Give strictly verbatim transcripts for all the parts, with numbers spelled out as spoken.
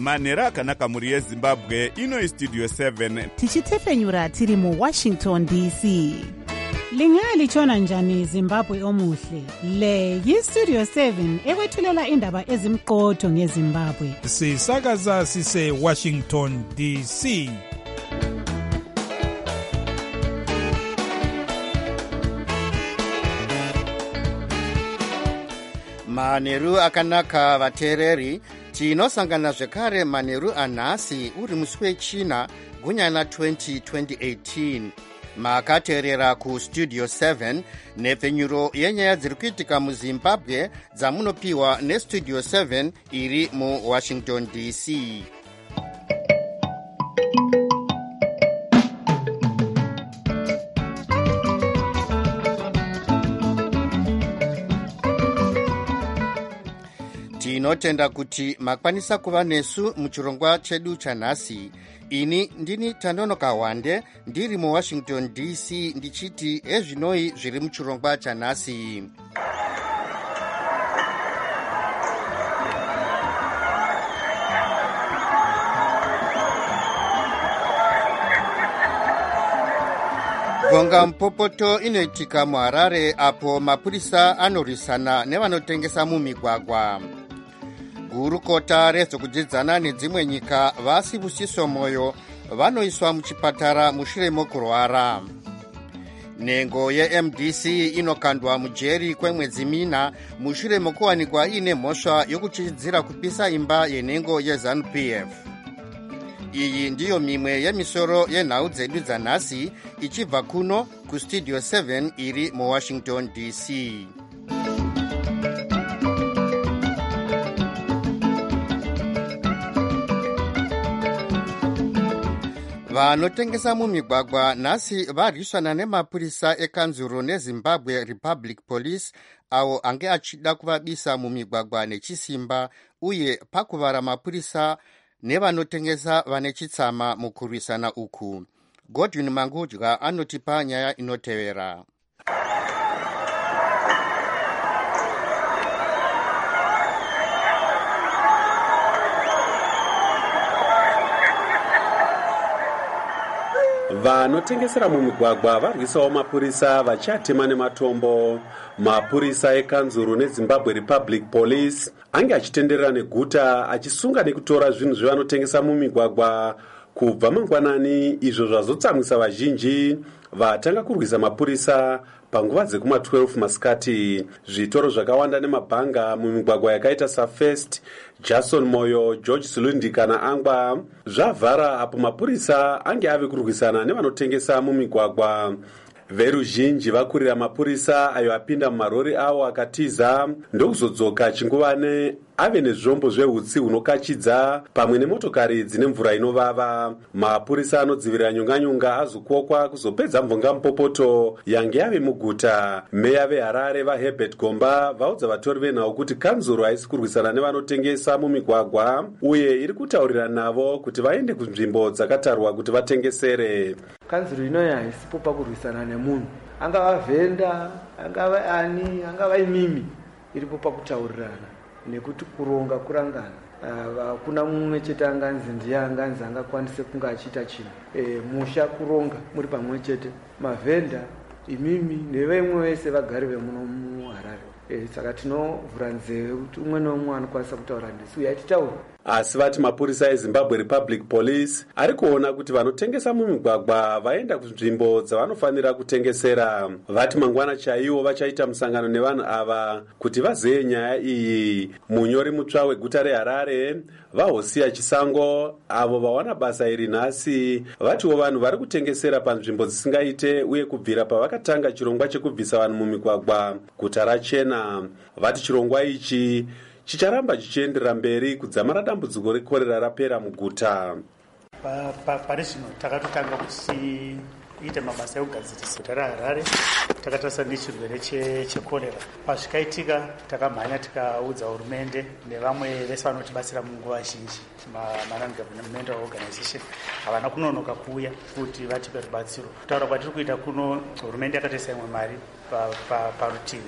manhero akanaka mhuri yezimbabwe. Ino Studio seven tichitefenyura tiri mu Washington D C. Lingalitshona njani Zimbabwe omuhle? Le yi-Studio seven ekwethulela indaba ezimqotho ngeZimbabwe. Sisakaza sise Washington D C. Manheru akanaka vateereri, tinosangana zvekare manheru anhasi uri musi wechina gunyana twenty eighteen. Makateerera ku Studio seven nepfenyuro yenyaya dziri kuitika muZimbabwe dzamunopiwa neStudio seven iri mu Washington D C. Tinotenda kuti makwanisa kuva nesu muchirongwa chedu chanhasi. Ini ndini Tanonoka Wande ndiri mu Washington D C ndichiti ezvinoi zviri muchirongwa chanhasi. Vonga mpopoto inoitika muHarare apo mapurisa anorwisana nevanotengesa mumigwagwa. Gurukota rezvokudzidzana nedzimwe nyika vasibusiso moyo vanoiswa muchipatara mushure mokurwara. Nhengo ye-M D C inokandwa mujeri kwemwedzi mina mushure mokuwanikwa ine mhosva yokuchidzira kupisa imba yenhengo yeZANU P F. Iyi ndiyo mimwe yemisoro yenhau dzedu dzanhasi ichibva kuno kuStudio seven iri mu Washington D C. Vanotengesa mumigwagwa nhasi varwisana nemapurisa ekanzuro neZimbabwe Republic Police avo ange achida kuvabisa mumigwagwa nechisimba uye pakuvara mapurisa nevanotengesa vane chitsama mukurwisana uku. Godwin Mangudya anotipa nyaya inotevera. Vanotengesera mumigwagwa varwisawo mapurisa vachatema nematombo. Mapurisa ekanzuro neZimbabwe Republic Police ange achitenderera neguta achisunga nekutora zvinhu zvevanotengesa mumigwagwa kubva mangwanani, izvo zvazotsamwisa vazhinji vatanga kurwisa mapurisa panguva dzekuma twelve masikati. Zvitoro zvakawanda nemabhanga mumigwagwa yakaita saFirst, Jason Moyo, George Sulundika naAngwa zvavhara apo mapurisa ange ave kurwisana nevanotengesa mumigwagwa. Veruzhinji vakurira mapurisa ayo apinda mumarori avo akatiza ndokuzodzoka chinguvane ave nezvombo zvehutsi hunokachidza pamwe nemotokari dzine mvura inovava. Mapurisa anodzivirira nyonganyonga azokokwa kuzopedza mvonga mupopoto yange yave muguta. Meya veHarare vaHerbert Gomba vaudza vatori venhau kuti kanzuro haisi kurwisana nevanotengesa mumigwagwa uye iri kutaurira navo kuti vaende kunzvimbo dzakatarwa kuti vatengesere. Kanzuro inoyo haisipo pakurwisana nemunhu, angava vhenda, angava ani, angava imimi, iripo pakutaurirana nekuti kuronga kurangana. Uh, kuna mumwe chete anganzi ndiye anganzi angakwanise kunga achita chinhu. E, musha kuronga muri pamwe chete. Mavhenda, imimi nevemwe vese vagari vemuno muHarare. E, saka tinovhura nzeve kuti umwe nomwe anokwanisa kutaura nesu uye atitaura. Asi vati mapurisa eZimbabwe Republic Police ari kuona kuti vanotengesa mumigwagwa vaenda kunzvimbo dzavanofanira kutengesera. Vati mangwana chaiwo vachaita musangano nevanhu ava kuti vazeye nyaya iyi. Munyori mutsva weguta reHarare vaHosia Chisango avo vawana basa iri nhasi vatiwo vanhu vari kutengesera panzvimbo dzisingaite uye kubvira pavakatanga chirongwa chekubvisa vanhu mumigwagwa guta rachena. Vati chirongwa ichi chicharamba chichienderera mberi kudzamara dambudziko rekorera rapera muguta. Pari zvino takatotanga kuti ite mabasa ekugadzirisa guta raHarare takatarisa nechirwere chekorera. Pazvikaitika takamhanya tikaudza hurumende nevamwe vese vanotibatsira munguva zhinji non-governmental organization havana kunonoka kuuya kuti vatipe rubatsiro. Kutaura kwatiri kuita kuno hurumende yakatoisa imwe mari parutivi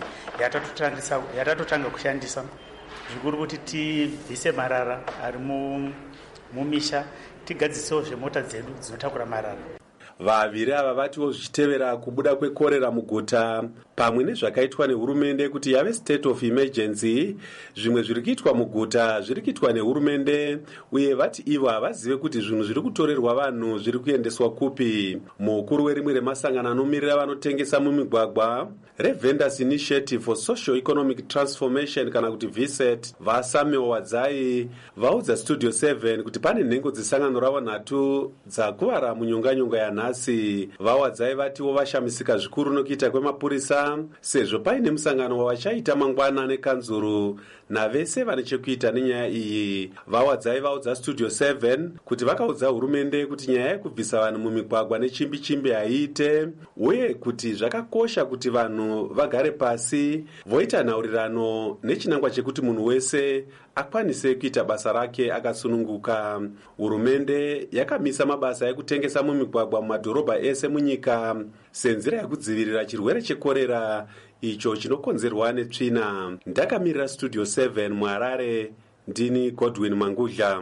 yatatotanga kushandisa zvikuru kuti tibvise marara ari mumisha, tigadzisewo zvemota dzedu dzinotakura marara. Vaviri ava vatiwo zvichitevera kubuda kwekorera muguta pamwe nezvakaitwa nehurumende kuti yave state of emergency. Zvimwe zviri kuitwa muguta zviri kuitwa nehurumende, uye vati ivo havazive kuti zvinhu zviri kutorerwa vanhu zviri kuendeswa kupi. Mukuru werimwe remasangano anomirira vanotengesa mumigwagwa, Revenders Initiative for Social Economic Transformation kana kuti V S E T, vaSamuel Wadzai vaudza Studio seven kuti pane nhengo dzesangano ravo nhatu dzakuvara munyonganyonga yanhasi. Vawadzai vatiwo vashamisika zvikuru nokuita kwemapurisa sezvo paine musangano wavachaita mangwana nekanzuru navese vane chekuita nenyaya iyi. Vawadzai vaudza Studio seven kuti vakaudza hurumende kuti nyaya yekubvisa vanhu mumigwagwa nechimbi chimbi haiite, uye kuti zvakakosha kuti vanhu vagare pasi voita nhaurirano nechinangwa chekuti munhu wese akwanise kuita basa rake akasununguka. Hurumende yakamisa mabasa ekutengesa mumigwagwa mumadhorobha ese munyika senzira yekudzivirira chirwere chekorera icho chinokonzerwa netsvina. Ndakamirira Studio seven muHarare, ndini Godwin Mangudla.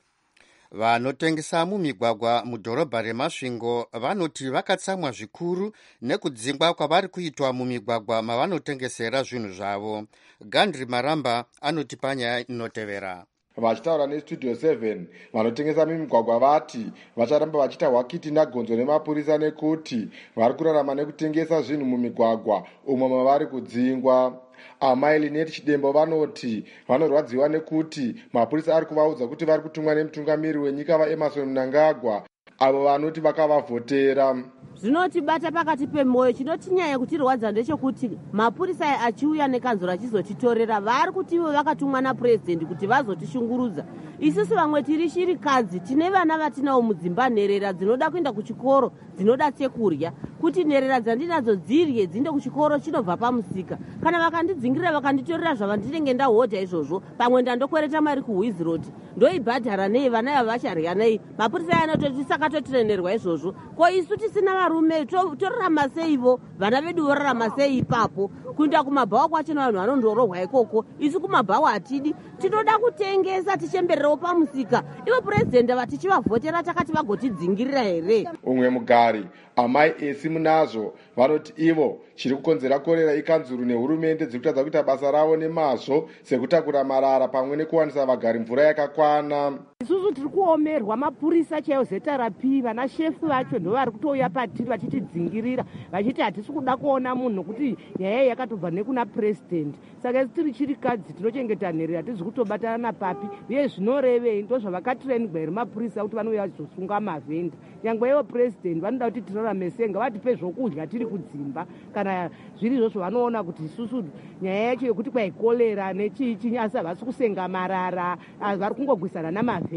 Vanotengesa mumigwagwa mudhorobha reMasvingo vanoti vakatsamwa zvikuru nekudzingwa kwavari kuitwa mumigwagwa mavanotengesera zvinhu zvavo. Gandri Maramba anotipa nyaya inotevera. Vachitaura neStudio seven, vanotengesa mumigwagwa vati vacharamba vachiita hwakiti nagonzo nemapurisa nekuti vari kurarama nekutengesa zvinhu mumigwagwa umwe mavari kudzingwa. Amai Lineti Chidembo vanoti vanorwadziwa nekuti mapurisa ari kuvaudza kuti vari kutumwa nemutungamiri wenyika vaEmerson Mnangagwa, avo vanoti vakavavhotera. Zvinotibata pakati pemwoyo. Chinotinyanya kutirwadza ndechekuti mapurisa achiuya nekanzuro achizotitorera vari kuti ivo vakatumwa napurezidendi kuti vazotishungurudza. Isusu vamwe tiri shirikadzi, tine vana vatinawo mudzimba, nherera dzinoda kuenda kuchikoro, dzinoda chekurya, kuti nherera dzandinadzo dzirye dzinde kuchikoro chinobva pamusika. Kana vakandidzingirira vakanditorera zvavandinenge ndahodha izvozvo, pamwe ndandokwereta mari kuWizroad ndoibhadhara nei, vana ava vacharya nei. Mapurisa anototi saka totirenerwa izvozvo. Ko isu tisina varume torarama seivo, vana vedu vorarama sei ipapo? Kuenda kumabhawa kwacho vanhu vanondorohwa ikoko, isu kumabhawa hatidi. Tinoda kutengesa tichembererawo pamusika. Ivo purezidendi vatichivavhotera takati vagotidzingirira here? Umwe mugari amai esi munazvo vanoti ivo chiri kukonzera korera ikanzuru nehurumende dziri kutadza kuita basa ravo nemazvo sekutakura marara pamwe nekuwanisa vagari mvura yakakwana. Isusu tiri kuomerwa mapurisa chaiwo zeta rapi, vana shefu vacho ndo vari kutouya patiri vachitidzingirira vachiti hatisi kuda kuona munhu kuti nyaya yakatobva nekuna purezidendi. Saka isi tiri chirikadzi tinochengeta nherera hatizi kutobatana napapi, uye zvinorevei ndo zvavakatirengwa here mapurisa kuti vanouya vachizosunga mavhenda. Nyangwe ivo purezidendi vanoda kuti tirarame senga, vatipe zvokudya tiri kudzimba, kana zviri izvozvo vanoona kuti isusu nyaya yacho yekuti kwaikolera nechichi asi havasi kusenga marara, vari kungogwisana namavhenda.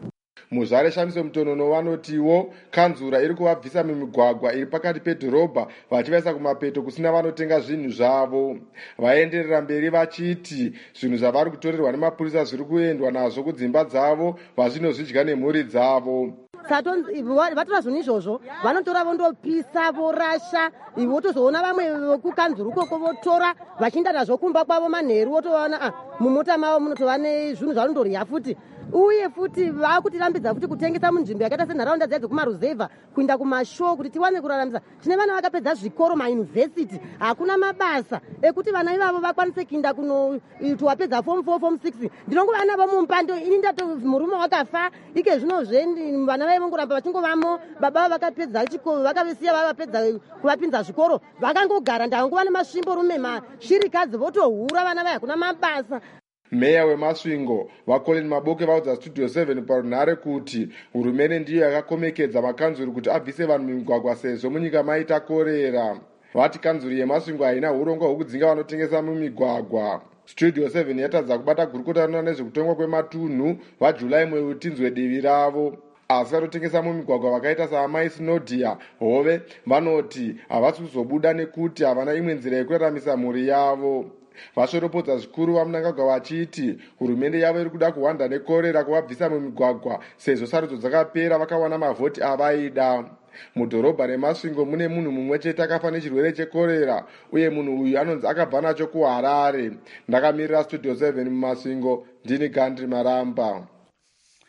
Muzvare Shamiso Mutonono vanotiwo kanzura iri kuvabvisa mumigwagwa iri pakati pedhorobha vachivaisa kumapeto kusina vanotenga zvinhu zvavo. Vaenderera mberi vachiti zvinhu zvavari kutorerwa nemapurisa zviri kuendwa nazvo kudzimba dzavo vazvinozvidya nemhuri dzavo. Vatora zvinhu izvozvo vanotora vondopisa vorasha, votozoona vamwe kukanzuru koko votora vachienda nazvo kumba kwavo manheru, votovaona mumota mavo munotova nezvinhu zvanondorya futi. Uye futi vakutirambidza futi kutengesa munzvimbo yakaita senharaunda dzedzo kumaruzevha kuenda kumashow kuti tiwane kuraramisa. Tine vana vakapedza zvikoro mayunivhesiti, hakuna mabasa ekuti vana ivavo vakwanise kuenda kunoitwa pedza form four form six. Ndinongova navo mumpando, ini ndato murume wakafa ike zvinozve vana vai vongoramba vachingovamo, baba vakapedza chikoro vakavisiya vavapedza kuvapinza zvikoro vakangogara. Ndangova nemasvimbo rume mashirikadzi votohura vana vai hakuna mabasa. Meya weMasvingo vaColin Maboke vaudza Studio seven parunhare kuti hurumende ndiyo yakakomekedza makanzuri kuti abvise vanhu mumigwagwa sezvo munyika maita korera. Vati kanzuri yeMasvingo haina urongwa hwekudzinga vanotengesa mumigwagwa. Studio seven yatadza kubata gurukota nezvekutongwa kwematunhu vaJulai mwedzi utinzwe divi ravo. Asi vanotengesa mumigwagwa vakaita saamai Sinodia Hove vanoti havasi kuzobuda nekuti havana imwe nzira yekuraramisa mhuri yavo. Vashoropodza zvikuru vaMnangagwa vachiti hurumende yavo iri kuda kuhwanda nekorera kuvabvisa mumigwagwa sezvo sarudzo dzakapera vakawana mavhoti avaida. Mudhorobha reMasvingo mune munhu mumwe chete akafa nechirwere chekorera, uye munhu uyu anonzi akabva nacho kuHarare. Ndakamirira Studio seven muMasvingo, ndini Gandri Maramba.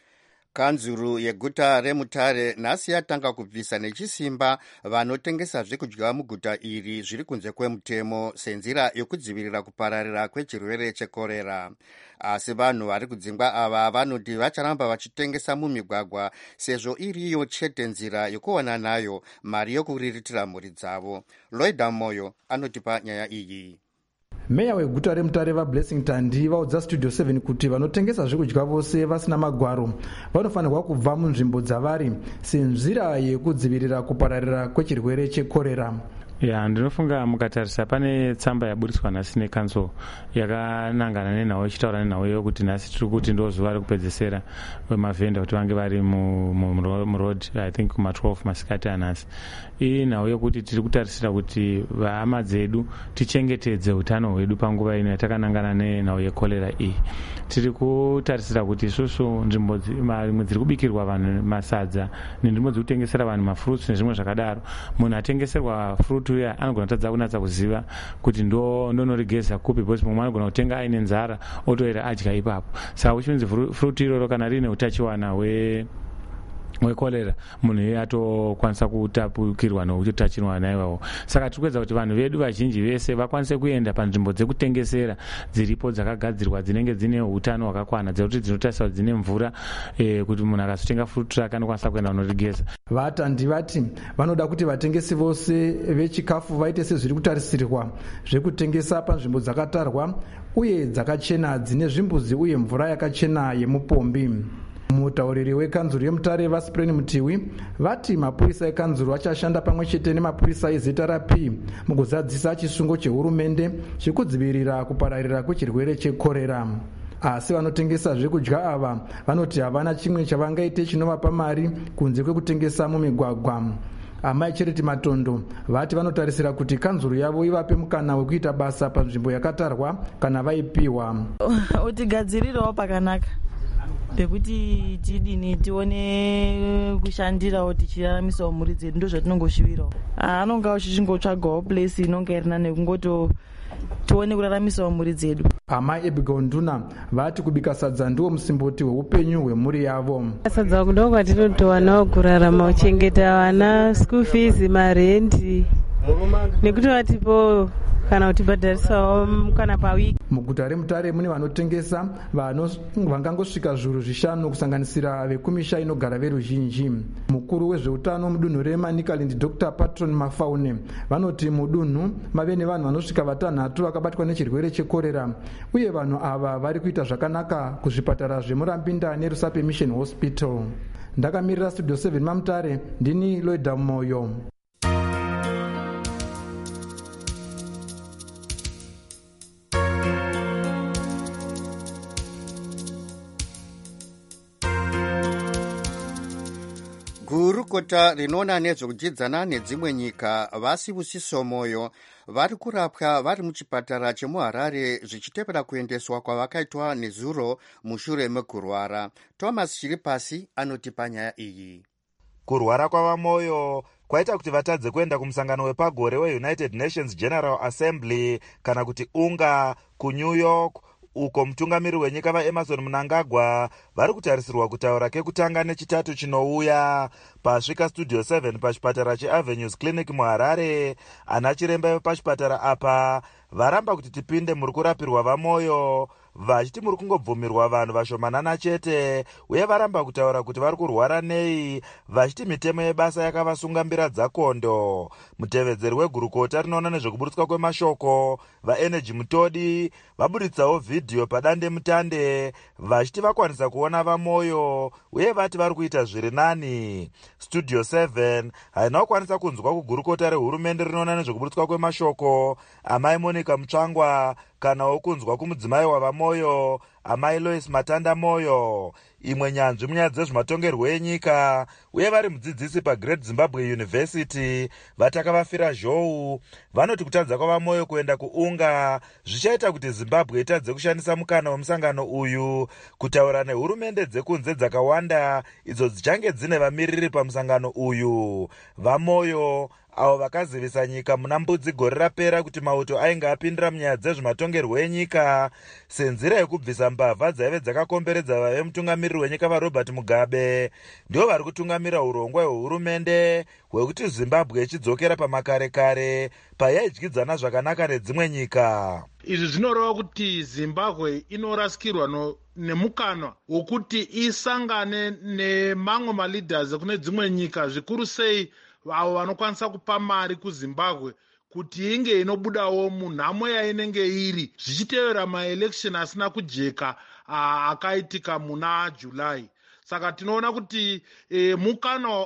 Kanzuru yeguta reMutare nhasi yatanga kubvisa nechisimba vanotengesa zvekudya muguta iri zviri kunze kwemutemo senzira yokudzivirira kupararira kwechirwere chekorera. Asi vanhu vari kudzingwa ava vanoti vacharamba vachitengesa mumigwagwa sezvo iriyo chete nzira yokuwana nayo mari yokuriritira mhuri dzavo. Loida Moyo anotipa nyaya iyi. Meya weguta reMutare vaBlessing Tandi vaudza Studio seven kuti vanotengesa zvekudya vose vasina magwaro vanofanirwa kubva munzvimbo dzavari senzira yekudzivirira kupararira kwechirwere chekorera. Ya, ndinofunga mukatarisa pane tsamba yaburiswa nhasi nekanzo yakanangana nenhau ichitaura nenhau yokuti nhasi tiri kuti ndo zuva rekupedzesera wemavhenda kuti vange vari muroad I think kuma twelve masikati anhasi. Iyi nhau yokuti tiri kutarisira kuti vahama dzedu tichengetedze utano hwedu panguva ino yatakanangana nenhau yekorera iyi. Tiri kutarisira kuti isusu nzvimbo dzimwe dziri kubikirwa vanhu masadza nenzvimbo dziri kutengesera vanhu mafruits nezvimwe zvakadaro, munhu atengeserwa fruit uya anogona kutadza kunatsa kuziva kuti ndo ndonorigeza kupi, because mumwe anogona kutenga aine nzara otoera adya ipapo. Saka uchinzi fruit iroro kana rine utachiwana hwe wekorera munhu iye atokwanisa kutapukirwa noutachiwana iwawo. Saka tiri kuedza kuti vanhu vedu vazhinji vese vakwanise kuenda panzvimbo dzekutengesera dziripo dzakagadzirwa dzinenge dzine utano hwakakwana, dzekuti dzinotariswa dzine mvura e, kuti munhu akazotenga fruit rake anokwanisa kuenda kunorigeza. Vatandi vati vanoda kuti vatengesi vose vechikafu vaite sezviri kutarisirwa zvekutengesa panzvimbo dzakatarwa uye dzakachena dzine zvimbuzi uye mvura yakachena yemupombi. Mutauriri wekanzuru yeMutare vaSpreni Mutiwi vati mapurisa ekanzuru achashanda pamwe chete nemapurisa ezita raP mukuzadzisa chisungo chehurumende chekudzivirira kupararira kwechirwere chekorera. Asi vanotengesa zvekudya ava vanoti havana chimwe chavangaite chinovapa mari kunze kwekutengesa mumigwagwa. Amai Charity Matondo vati vanotarisira kuti kanzuru yavo ivape mukana wekuita basa panzvimbo yakatarwa kana vaipiwa. Utigadzirirawo pakanaka pekuti tidini tione kushandirawo tichiraramisawo mhuri dzedu, ndo zvatinongoshivirawo. Anonga uchichingotsvagawo place inonga irina nekungoto tione kuraramisawo mhuri dzedu. Amai Abigail Nduna vati kubika sadza ndiwo musimboti hweupenyu hwemhuri yavo. Sadza ndo kwatinotowanawo kurarama, kuchengeta vana, school fees, marendi nekuti vatipo kana kutibhadharisawo kana pawiki. Muguta reMutare mune vanotengesa vangangosvika zviuru zvishanu kusanganisira vekumisha inogara veruzhinji. Mukuru wezveutano mudunhu reManicaland Doctor Patron Mafaune vanoti mudunhu mave nevanhu vanosvika vatanhatu vakabatwa nechirwere chekorera uye vanhu ava vari kuita zvakanaka kuzvipatara zvemurambinda neRusape Mission Hospital. Ndakamirira Studio seven maMutare, ndini Loida Moyo. Gurukota rinoona nezvekudzidzana nedzimwe nyika vaSibusiso Moyo vari kurapwa vari muchipatara chemuHarare zvichitevera kuendeswa kwavakaitwa nezuro mushure mekurwara. Thomas Chiripasi anotipa nyaya iyi. Kurwara kwavaMoyo kwaita kuti vatadze kuenda kumusangano wepagore weUnited Nations General Assembly kana kuti unga kuNew York, uko mutungamiri wenyika vaEmerson Mnangagwa vari kutarisirwa kutaura kekutanga nechitatu chinouya. Pasvika Studio seven pachipatara cheAvenues Clinic muHarare, ana chiremba vepachipatara apa varamba kuti tipinde muri kurapirwa vaMoyo, vachiti muri kungobvumirwa vanhu vashomanana chete, uye varamba kutaura kuti vari kurwara nei, vachiti mitemo yebasa yakavasungambira dzakondo. Mutevedzeri wegurukota rinoona nezvekuburitswa kwemashoko vaEnergy Mutodi vaburitsawo vhidhiyo padande mutande vachiti vakwanisa kuona vaMoyo uye vati vari kuita zviri nani. Studio seven haina kukwanisa kunzwa kugurukota rehurumende rinoona nezvekuburitswa kwemashoko amai Monica Mutsvangwa kana wokunzwa kumudzimai wavaMoyo amai Lois Matanda Moyo, imwe nyanzvi munyaya dzezvematongerwo enyika uye vari mudzidzisi paGreat Zimbabwe University vatakavafira zhou vanoti kutadza kwavaMoyo kuenda kuunga zvichaita kuti Zimbabwe itadze kushandisa mukana wemusangano uyu kutaura nehurumende dzekunze dzakawanda idzo dzichange dzine vamiriri pamusangano uyu. VaMoyo avo vakazivisa nyika muna mbudzi gore rapera kuti mauto ainge apindira munyaya dzezvematongerwo enyika senzira yekubvisa mbavha dzaive dzakakomberedza vave mutungamiriri wenyika vaRobert Mugabe. Ndivo vari kutungamira urongwa hwehurumende hwekuti Zimbabwe ichidzokera pamakare kare payaidyidzana zvakanaka nedzimwe nyika. Izvi zvinoreva kuti Zimbabwe inorasikirwa no nemukana wokuti isangane nemamwe maleaders kune dzimwe nyika, zvikuru sei avo vanokwanisa kupa mari kuZimbabwe kuti inge inobudawo munhamo yainenge iri zvichitevera maelection asina kujeka akaitika muna July. Saka tinoona kuti e, mukana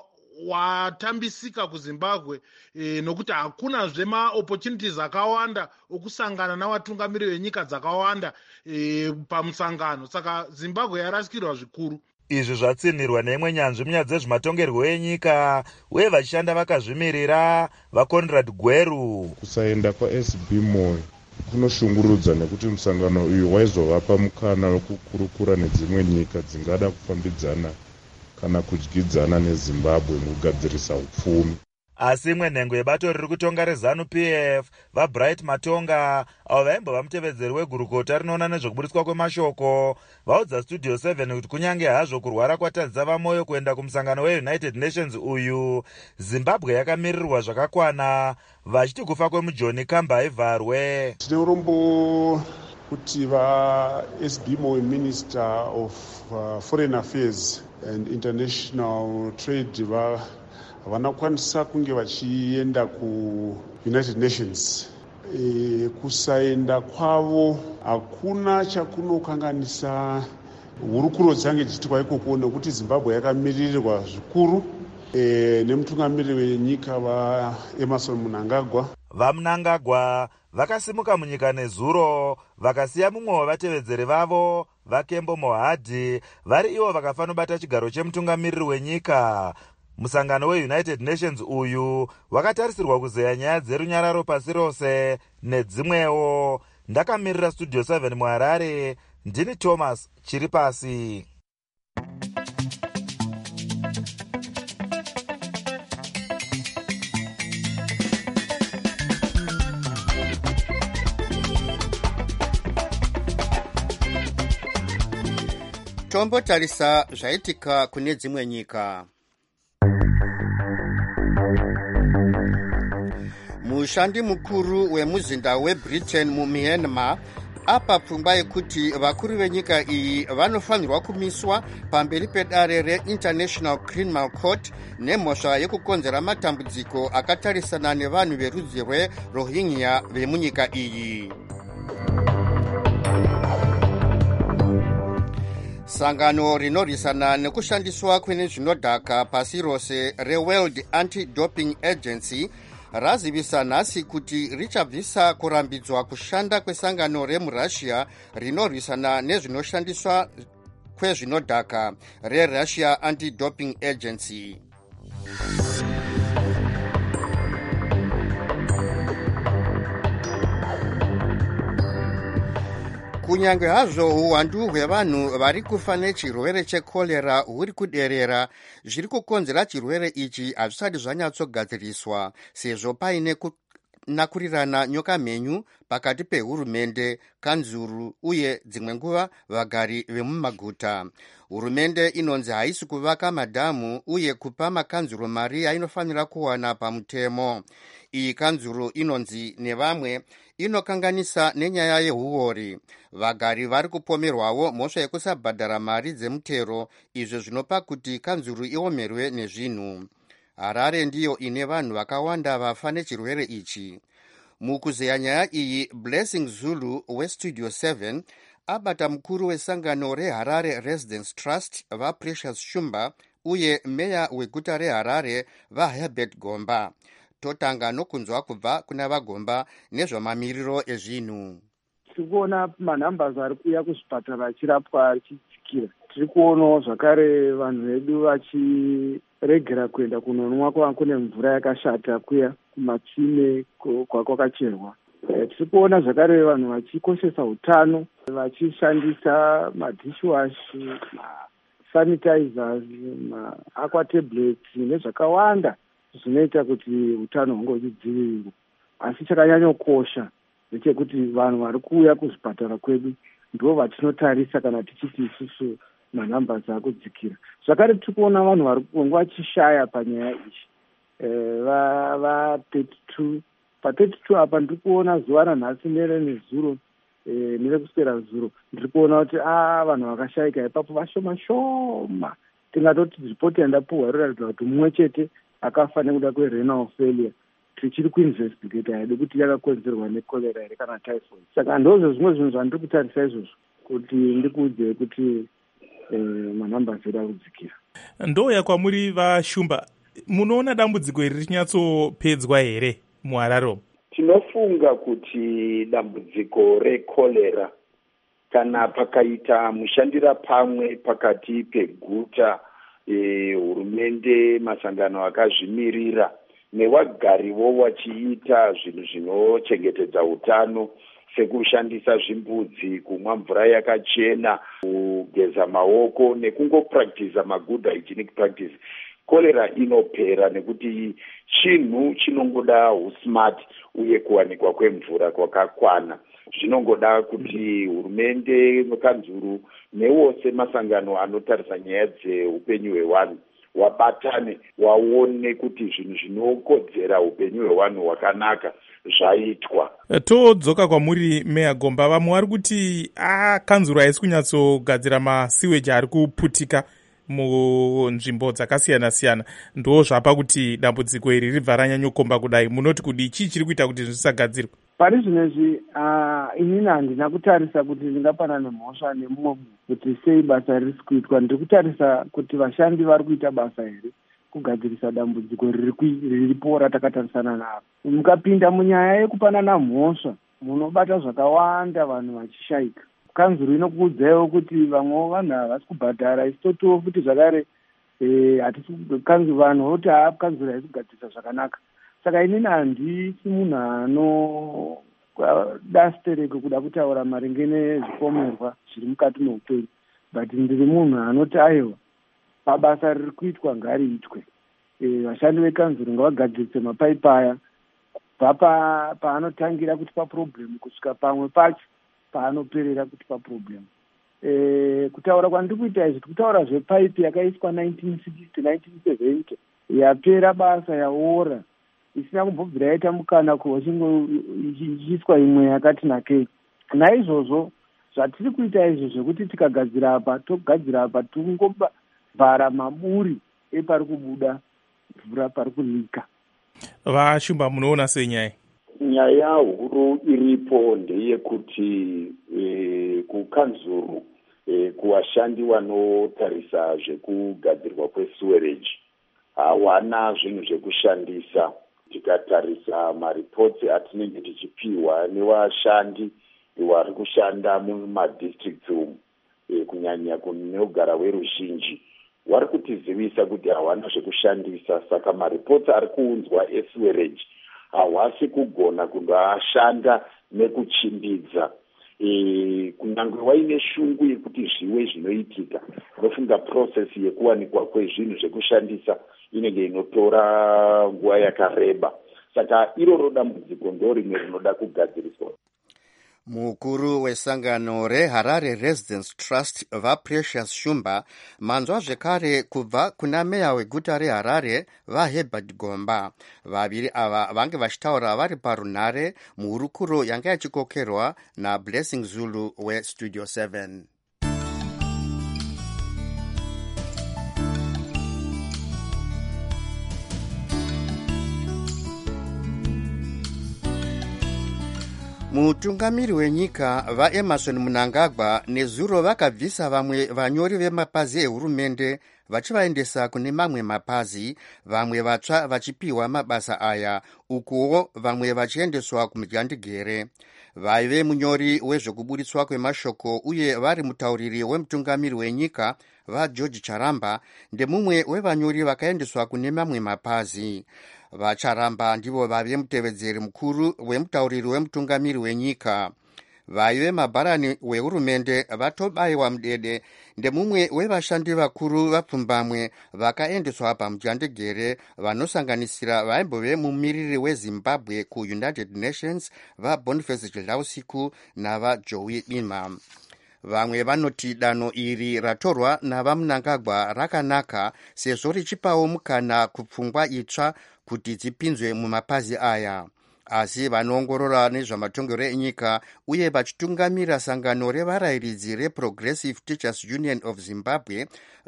watambisika kuZimbabwe e, nokuti hakuna zvema opportunities akawanda okusangana navatungamiriri venyika dzakawanda e, pamusangano. Saka Zimbabwe yarasikirwa zvikuru. Izvi zvatsinirwa neimwe nyanzvi munyaya dzezvematongerwo enyika uye vachishanda vakazvimirira vaConrad Gweru. Kusaenda kwaS B Moi kunoshungurudza nekuti musangano uyu waizovapa mukana wekukurukura nedzimwe nyika dzingada kufambidzana kana kudyidzana neZimbabwe mukugadzirisa upfumi. Asi imwe nhengo yebato riri kutonga reZANU P F vaBright Matonga avo vaimbova mutevedzeri wegurukota rinoona nezvekuburitswa kwemashoko vaudza Studio seven kuti kunyange hazvo kurwara kwatadzisa vamoyo kuenda kumusangano weUnited Nations uyu, Zimbabwe yakamirirwa zvakakwana, vachiti kufa kwemujoni Kamba ivharwe. Tine urombo kuti vaS B Moi Minister of uh, Foreign Affairs and International Trade va vanakwanisa kunge vachienda kuUnited Nations. E, kusaenda kwavo hakuna chakunokanganisa hurukuro dzange dzichiitwa ikoko nekuti Zimbabwe yakamirirwa zvikuru e, nemutungamiriri wenyika vaEmmerson Mnangagwa. VaMnangagwa vakasimuka munyika nezuro vakasiya mumwe wevatevedzeri vavo vaKembo Mohadi vari ivo vakafanobata chigaro chemutungamiriri wenyika. Musangano weUnited Nations uyu wakatarisirwa kuzeya nyaya dzerunyararo pasi rose nedzimwewo. Ndakamirira Studio seven muHarare, ndini Thomas Chiripasi. Tombotarisa zvaitika kune dzimwe nyika. Mushandi mukuru wemuzinda weBritain muMyanmar apa pfungwa yekuti vakuru venyika iyi vanofanirwa kumiswa pamberi pedare reInternational Criminal Court nemhosva yekukonzera matambudziko akatarisana nevanhu verudzi rweRohingya vemunyika iyi. Sangano rinorwisana nekushandiswa kwezvinodhaka pasi rose reWorld Anti-Doping Agency razivisa nhasi kuti richabvisa kurambidzwa kushanda kwesangano remuRussia rinorwisana nezvinoshandiswa kwezvinodhaka reRussia Anti-Doping Agency. Kunyange hazvo uwandu hwevanhu vari kufa nechirwere chekorera huri kuderera, zviri kukonzera chirwere ichi hazvisati zvanyatsogadziriswa sezvo paine kunakurirana nyoka mhenyu pakati pehurumende, kanzuru uye dzimwe nguva vagari vemumaguta. Hurumende inonzi haisi kuvaka madhamu uye kupa makanzuru mari ainofanira kuwana pamutemo. Iyi kanzuru inonzi nevamwe inokanganisa nenyaya yehuori. Vagari vari kupomerwawo mhosva yekusabhadhara mari dzemutero, izvo zvinopa kuti kanzuru iomerwe nezvinhu. Harare ndiyo ine vanhu vakawanda vafa nechirwere ichi. Mukuzeya nyaya iyi, Blessing Zulu weStudio seven abata mukuru wesangano reHarare Residence Trust vaPrecious Shumba uye meya weguta reHarare vaHerbert Gomba. Totanga nokunzwa kubva kuna vaGomba nezvamamiriro ezvinhu. Tiri kuona manhambasi ari kuuya kuzvipatara achirapwa achidzikira. Tiri kuonawo zvakare vanhu vedu vachiregera kuenda kunonwa kune mvura yakashata kuya kumatsime kwakacherwa. Tiri kuona zvakare vanhu vachikoshesa utano, vachishandisa madishwash, masanitizers, maaqua tablets nezvakawanda zvinoita kuti utano hunge huchidzivirirwa. Asi chakanyanyokosha ndechekuti vanhu vari kuuya kuzvipatara kwedu ndo vatinotarisa kana tichiti isusu manhambasi akudzikira. Zvakare tiri kuona vanhu vari kunge vachishaya panyaya ichi va thirty-two pa thirty-two apa ndiri kuona zuva ranhasi nere nezuro nerekuswera zuro ndiri kuona kuti a vanhu vakashayika ipapo vashoma shoma. Tingatoti ripoti yandapuhwa inoratidza kuti mumwe chete akafa nekuda kwerenal failure. Tichiri kuinvestigata hedu kuti yakakonzerwa nekolera here kana typhoid. Saka ndozvo zvimwe zvinhu zvandiri kutarisa izvozvo kuti ndikuudze kuti manhambasi edu akudzikira. Ndouya kwamuri vaShumba, munoona dambudziko iri richinyatsopedzwa here muHarare? Tinofunga kuti dambudziko rekolera kana pakaita mushandira pamwe pakati peguta, hurumende, masangano akazvimirira nevagariwo vachiita zvinhu zvinochengetedza utano sekushandisa zvimbudzi, kumwa mvura yakachena, kugeza maoko nekungopractice magood hygienic practice, kolera inopera nekuti chinhu chinongoda usmart uye kuwanikwa kwemvura kwakakwana. Zvinongoda kuti hurumende, kanzuru newose masangano anotarisa nyaya dzeupenyu hwevanhu wabatane waone kuti zvinhu zvinokodzera upenyu hwevanhu hwakanaka zvaitwa. Todzoka kwamuri Meya Gomba, vamwe vari kuti a kanzuru haisi kunyatsogadzira masiweji ari kuputika munzvimbo dzakasiyana siyana, ndo zvapa kuti dambudziko iri ribva ranyanyokomba kudai. Munoti kudi chii chiri kuita kuti zvisagadzirwe? Pari zvinezvi inini handina kutarisa kuti ndingapanane mhosva nemumwe kuti sei basa riri kuitwa. Ndiri kutarisa kuti vashandi vari kuita basa here kugadzirisa dambudziko riripo ratakatarisana naro. Mukapinda munyaya yekupanana mhosva munobata zvakawanda vanhu vachishayika. Kanzuru inokuudzaiwo kuti vamwe vanhu havasi kubhadhara, isitotiwo futi zvakare hatisi kanzuru vanhu voti haa kanzuru haisi kugadzirisa zvakanaka. Saka inini handisi munhu anoda stereke kuda kutaura maringe nezvipomerwa zviri mukati meupenyu, but ndiri munhu anoti aiwa pabasa riri kuitwa ngariitwe. Vashandi vekanzuru ngavagadzirise mapaipi aya kubva paanotangira kuti paproblemu kusvika pamwe pacho paanoperera kuti paproblemu. Kutaura kwandiri kuita izvi kutaura zvepaipi yakaiswa nineteen sixty nineteen seventy yapera basa yaora isina kumbobvira yaita mukana kuchingoiswa imwe yakati nakei. Naizvozvo zvatiri kuita izvo zvekuti tikagadzira apa togadzira apa tongobvara maburi epari kubuda mvura pari kunika. VaShumba, munoona senyaya? Nyaya huru iripo ndeyekuti e, kukanzuru e, kuvashandi vanotarisa zvekugadzirwa kwesewerage hawana zvinhu zvekushandisa. Tikatarisa maripotsi atinenge tichipiwa nevashandi vari kushanda mumadistricts umu, e, kunyanya kunogara veruzhinji, vari kutizivisa kuti hawana zvekushandisa. Saka maripotsi ari kuunzwa esewerage hawasi kugona kundoashanda nekuchimbidza. E, kunyange waine shungu yekuti zviwe zvinoitika, unofunga process yekuwanikwa kwezvinhu zvekushandisa inenge inotora nguva yakareba. Saka iroro dambudziko ndo rimwe rinoda kugadziriswa. Mukuru wesangano reHarare Residence Trust vaPrecious Shumba manzwa zvekare kubva kuna meya weguta reHarare vaHerbert Gomba. Vaviri ava vange vachitaura vari parunhare muhurukuro yanga yachikokerwa naBlessing Zulu weStudio seven. Mutungamiri wenyika vaEmerson Mnangagwa nezuro vakabvisa vamwe vanyori vemapazi ehurumende vachivaendesa kune mamwe mapazi, vamwe vatsva vachipiwa mabasa aya, ukuwo vamwe vachiendeswa kumudyandigere. Vaive munyori wezvekuburitswa kwemashoko uye vari mutauriri wemutungamiri wenyika vaGeorge Charamba ndemumwe wevanyori vakaendeswa kune mamwe mapazi. VaCharamba ndivo vave mutevedzeri mukuru wemutauriri wemutungamiri wenyika. vaive mabharani wehurumende vatobayiwa mudede ndemumwe wevashandi vakuru vapfumbamwe vakaendeswa pamujandegere vanosanganisira vaimbove mumiriri wezimbabwe kuunited nations vaboniface chidlausiku navajoey bima. Vamwe vanoti danho iri ratorwa navamunangagwa rakanaka sezvo richipawo mukana kupfungwa itsva kuti dzipinzwe mumapazi aya. Asi vanoongorora nezvamatongerwo enyika uye vachitungamira sangano revarayiridzi reProgressive Teachers Union of Zimbabwe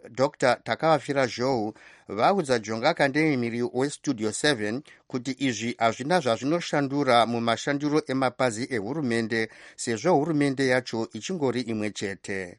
Dr Takavafira Zhou vaudza Jonga Kandemiri weStudio seven kuti izvi hazvina zvazvinoshandura mumashandiro emapazi ehurumende sezvo hurumende yacho ichingori imwe chete.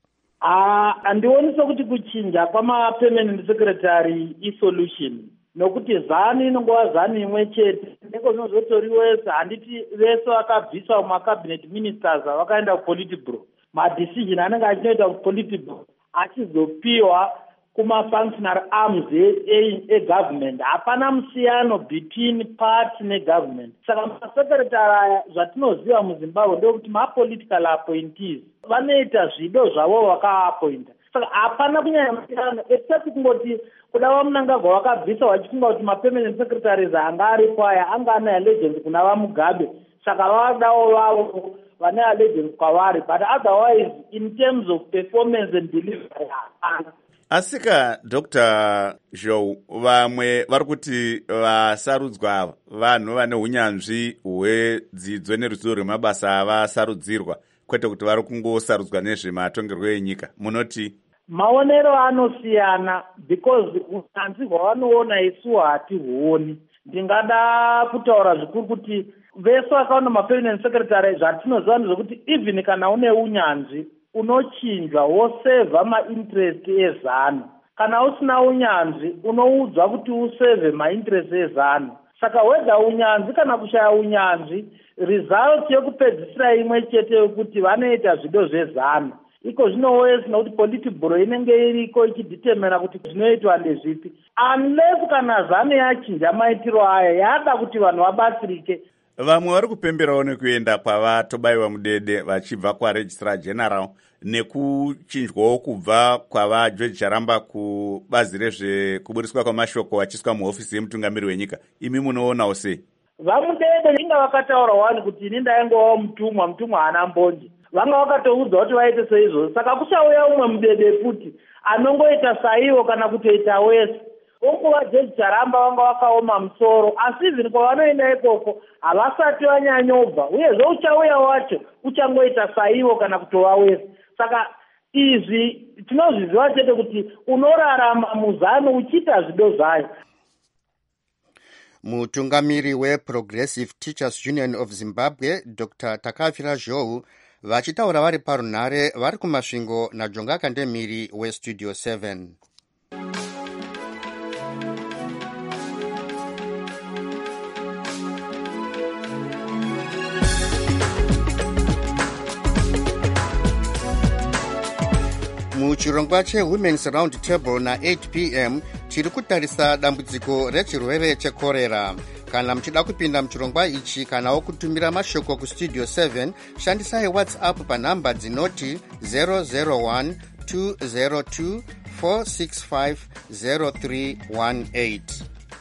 Handioni sokuti kuchinja kwamapermanent secretary isolution nokuti zani inongova zani imwe chete ndiko zvinozotori wese. Handiti vese vakabviswa mumacabinet ministers vakaenda kupolitiburo, madecision anenge achinoita kupolitiburo achizopiwa kuma-functional arms egovernment. Hapana musiyano between party negovernment. Saka masecretary aya zvatinoziva muZimbabwe ndekuti ma-political appointees vanoita zvido zvavo vakaapointa. Saka hapana kunyanya musiyano except kungoti kuda vamunangagwa vakabvisa vachifunga kuti ma-permanent secretaries anga aripo aya anga ane allegiance kuna vaMugabe, saka vadawo vavo vane allegiance kwavari, but otherwise in terms of performance and delivery hapana. Asika Doctor Zhou, vamwe vari kuti vasarudzwa vanhu vane unyanzvi hwedzidzo neruzivo rwemabasa avasarudzirwa, kwete kuti vari kungosarudzwa nezvematongerwo enyika. Munoti maonero anosiyana because unyanzvi hwavanoona isu hatihuoni. Ndingada kutaura zvikuru kuti vese vakaona ma-permanent secretary zvatinoziva ndezvekuti even kana une unyanzvi unochinjwa wosevha mainterest ezano. Kana usina unyanzvi unoudzwa kuti usevhe mainterest ezano. Saka whether unyanzvi kana kushaya unyanzvi, result yekupedzisira imwe chete yokuti vanoita zvido zvezano. Iko zvinowese nokuti politiburo inenge iriko ichidetermina kuti zvinoitwa ndezvipi. Unless kana zano yachinja maitiro aya yada kuti vanhu vabatsirike. Vamwe vari kupemberawo nekuenda kwavatobayiwa mudede vachibva kwaregistrar general nekuchinjwawo kubva kwava George Charamba kubazi rezvekubudiswa kwamashoko vachiswa muhofisi yemutungamiri wenyika. Imi munoonawo sei? Vamudede inga vakataura wani kuti ini ndaingovawo mutumwa, mutumwa haana mbonje. Vanga vakatoudzwa kuti vaite seizvozvo. Saka kuchauya umwe mudede futi anongoita saiwo kana kutoita wese. Onguva George Charamba vanga vakaoma musoro, asi izvi kwavanoenda ikoko havasati vanyanyobva, uyezve uchauya wacho uchangoita saiwo kana kutova wese. Saka izvi tinozviziva chete kuti unorarama muzano uchiita zvido zvayo. Mutungamiri weProgressive Teachers Union of Zimbabwe Dr Takavafira Zhou vachitaura vari parunhare vari kumasvingo naJonga Kandemiri weStudio seven. Muchirongwa cheWomen's Round Table na eight p m tiri kutarisa dambudziko rechirwere chekorera. Kana muchida kupinda muchirongwa ichi kanawo kutumira mashoko kuStudio seven, shandisai WhatsApp panhamba dzinoti zero zero one two zero two four six five zero three one eight.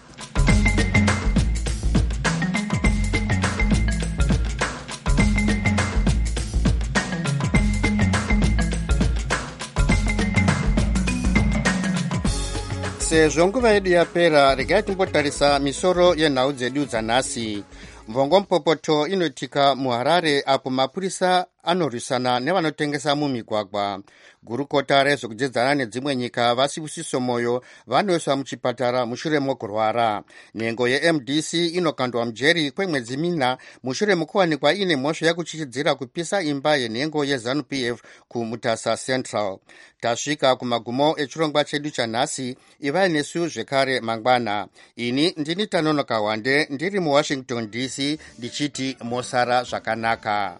Sezvo nguva yedu yapera, regai timbotarisa misoro yenhau dzedu dzanhasi. Mvongompopoto inoitika muHarare apo mapurisa anorwisana nevanotengesa mumigwagwa. Gurukota rezvekudzedzana nedzimwe nyika vaSibusiso Moyo vanoiswa muchipatara mushure mokurwara. Nhengo yeM D C inokandwa mujeri kwemwedzi mina mushure mokuwanikwa ine mhosva yakuchichidzira kupisa imba yenhengo yeZANU P F kuMutasa Central. Tasvika kumagumo echirongwa chedu chanhasi, ivai nesu zvekare mangwana. Ini ndini Tanonoka Wande ndiri muWashington D C ndichiti mosara zvakanaka.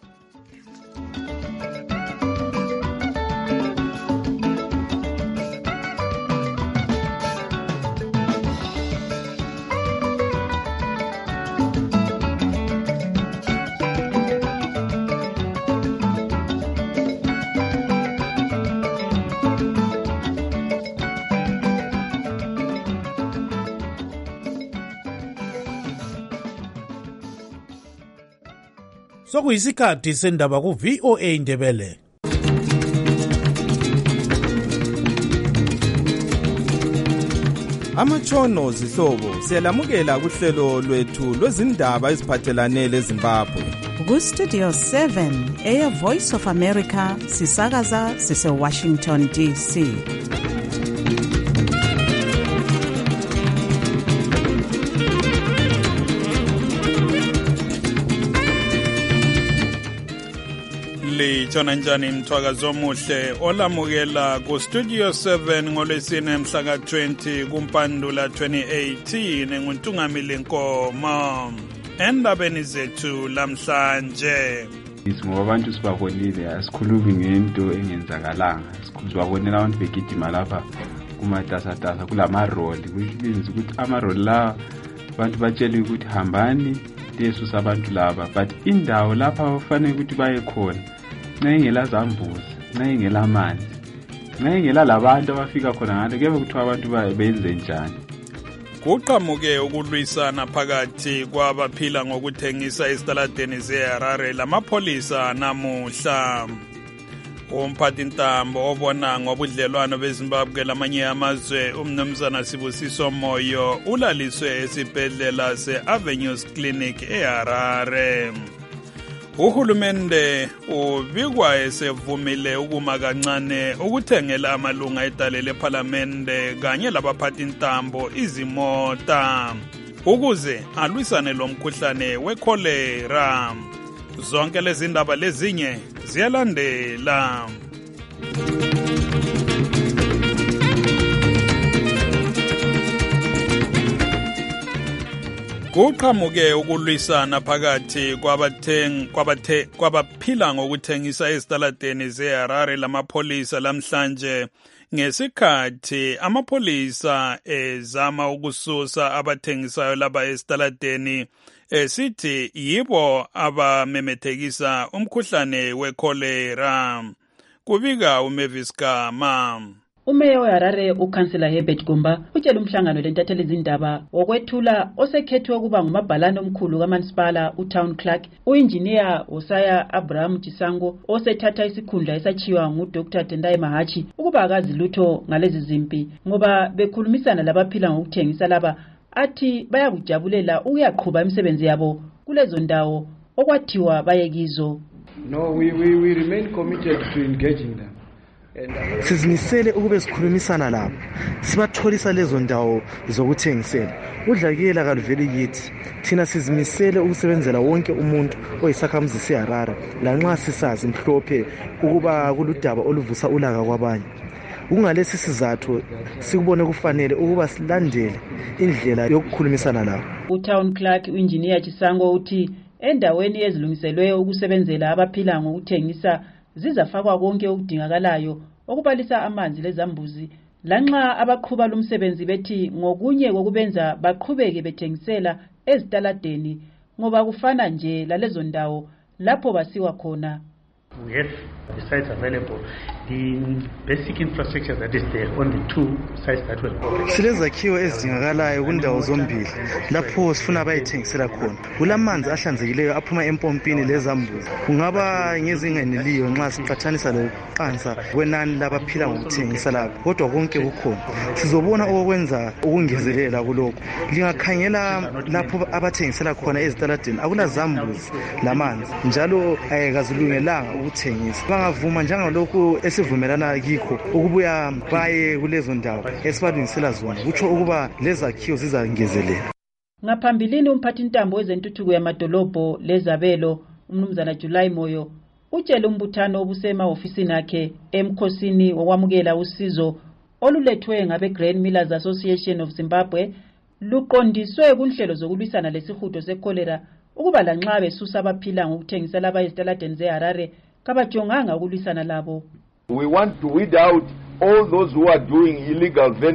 sokuyisikhathi sendaba ku-V O A Ndebele. Amatshono zihlobo siyalamukela kuhlelo lwethu lwezindaba eziphathelane leZimbabwe. Ku-Studio seven, Air Voice of America, sisakaza sise-Washington D C. Litshona njani mthwakazo omuhle olamukela ku-Studio seven ngolwesine mhla ka-twenty kumpandula twenty eighteen nguntungamili Nkomo. Endabeni zethu lamhlanje ngoba abantu sibabonile asikhulumi ngento engenzakalanga, sibabonela abantu begidima lapha kumatasatasa kulamaroli, which means ukuthi amaroli la abantu batshele ukuthi hambani lesusa abantu laba, but indawo lapha bafanele ukuthi baye khona nxa ingela zambuzi, nxa ingela amanzi, nxa ingela labantu abafika khona ngalo kube kuthiwa abantu benze njani. Kuqhamuke ukulwisana phakathi kwabaphila ngokuthengisa esitaladeni zeHarare lamapholisa namuhla. Umphathintambo obona ngobudlelwano beZimbabwe lamanye amazwe umnumzana Sibusiso Moyo ulaliswe esibhedlela se-Avenues Clinic eHarare. Uhulumende ubikwa esevumile ukuma kancane ukuthengela amalunga edale lephalamende kanye labaphathintambo izimota ukuze alwisane lomkhuhlane wekholera. Zonke lezi ndaba lezinye ziyalandela. Kuqhamuke ukulwisana phakathi kwabathengi kwabathe kwabaphila ngokuthengisa ezitaladeni zeHarare lamapholisa lamhlanje ngesikhathi amapholisa ezama ukususa abathengisayo laba ezitaladeni esithi yibo abamemethekisa umkhuhlane wekholera. Kubika uMavis Gama. Umeya weHarare ukansela Herbert Gumba utshela umhlangano lentatheli izindaba wokwethula osekhethwe kuba ngumabhalane omkhulu kaMansipala uTown Clerk uengineer Osaya Abraham Chisango osethatha isikhundla esachiwa nguDr Tendai Mahachi ukuba akazi lutho ngalezi zimpi ngoba bekhulumisana labaphila ngokuthengisa laba athi bayakujabulela ukuyaqhubha imisebenzi yabo kulezo ndawo okwathiwa bayekizo. No, we, we, we remain committed to engaging them. Sizimisele ukube sikhulumisana labo sibatholisa lezo ndawo zokuthengisela. Udlakela kaluveli kithi thina sizimisele ukusebenzela wonke umuntu oyisakhamuzi seHarare lanxa sisazi mhlophe ukuba kuludaba oluvusa ulaka kwabanye. Kungalesi sizathu sikubone kufanele ukuba silandele indlela yokukhulumisana labo. uTown Clerk uengineer Chisango uthi endaweni ezilungiselwe ukusebenzela abaphila ngokuthengisa zizafakwa konke okudingakalayo okubalisa amanzi lezambuzi lanxa abaqhuba lumsebenzi bethi ngokunye kokubenza baqhubeke bethengisela ezitaladeni ngoba kufana nje lalezo ndawo lapho basiwa khona. We have the sites available. The basic infrastructure that is there on the two sites that were covered. Silezakhiwo ezidingakalayo kundawo zombili lapho sifuna bayithengisela khona. Kulamanzi ahlanzekileyo aphuma empompini lezambuzi. Kungaba ngezingeneliyo nxa siqathanisa lokuqansa kwenani labaphila ngokuthengisa lapho. Kodwa konke kukhona. Sizobona okwenza ukungezelela kulokho. Lingakhangela lapho abathengisela khona ezitaladeni akulazambuzi lamanzi. Njalo ayikazilungelanga ukuthengisa. Bangavuma njengalokhu esivumelana kikho ukubuya baye kulezo ndawo esibalungisela zona kutsho ukuba lezakhiwo zizangezelela. Ngaphambilini umphathintambo wezentuthuko yamadolobho lezabelo umnumzana July Moyo utshela umbuthano obusema ofisini yakhe emkhosini wokwamukela usizo olulethwe ngabe Grain Millers Association of Zimbabwe luqondiswe kunhlelo zokulwisana lesihudo sekholera ukuba lanxa besusa abaphila ngokuthengisa laba ezitaladeni zeHarare kabajonganga ukulwisana labo. We want to weed out all those who are doing illegal vending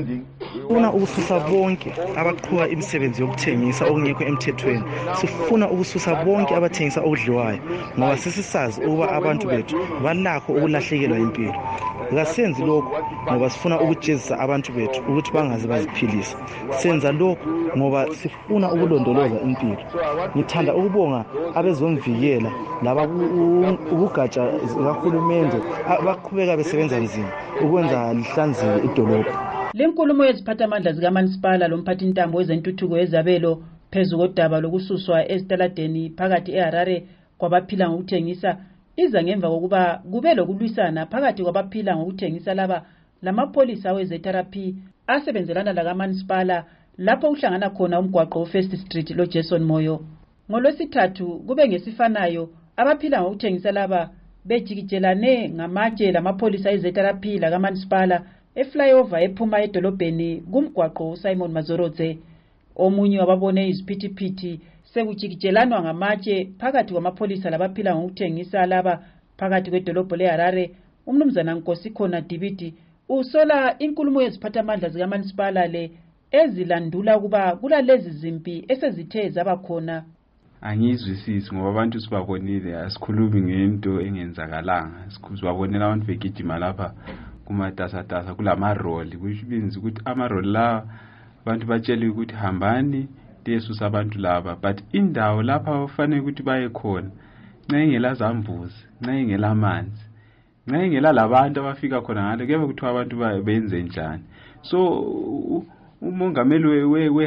sifuna ukususa bonke abaqhuba imisebenzi yokuthengisa okungekho emthethweni. Sifuna ukususa bonke abathengisa okudliwayo ngoba sisisazi ukuba abantu bethu balakho ukulahlekelwa impilo. Kasenzi lokho ngoba sifuna ukujezisa abantu bethu ukuthi bangaze baziphilisa. Senza lokho ngoba sifuna ukulondoloza impilo. Ngithanda ukubonga abezomvikela laba ukugatsha zikahulumende abaqhubeka besebenza nzima ukwenza lihlanzeke idolobha. Le nkulumo yeziphathamandla zikaManisipala lomphathintambo wezentuthuko yezabelo phezu kodaba lokususwa ezitaladeni phakathi eHarare kwabaphila ngokuthengisa iza ngemva kokuba kube lokulwisana phakathi kwabaphila ngokuthengisa laba lamapholisa awezetherapy asebenzelana lakaManisipala lapho uhlangana khona umgwaqo First Street lo Jason Moyo. Ngolwesithathu kube ngesifanayo abaphila ngokuthengisa laba bejikijelane ngamatshe lamapholisa ezetherapy lakaManisipala eflyover ephuma edolobheni kumgwaqo Simon Mazorodze. Omunye wababone iziphithiphithi sekujikijelanwa ngamatshe phakathi kwamapholisa labaphila ngokuthengisa laba phakathi kwedolobho leHarare. Umnumzana Nkosi khona Dibidi usola inkulumo yeziphathamandla zikaManisipala le ezilandula kuba kulalezi zimpi esezithe zabakhona. Angizwisisi ngoba abantu sibabonile, asikhulumi ngento engenzakalanga. Sibabonela abantu begijima lapha kumatasatasa kulamaroli, which means ukuthi amaroli la abantu batshele ukuthi hambani lesusa abantu laba, but indawo lapha bafanele ukuthi baye khona nxa ingela zambuzi, nxa ingela amanzi, nxa ingela labantu abafika khona ngale kube kuthiwa abantu benze njani. So umongameli we we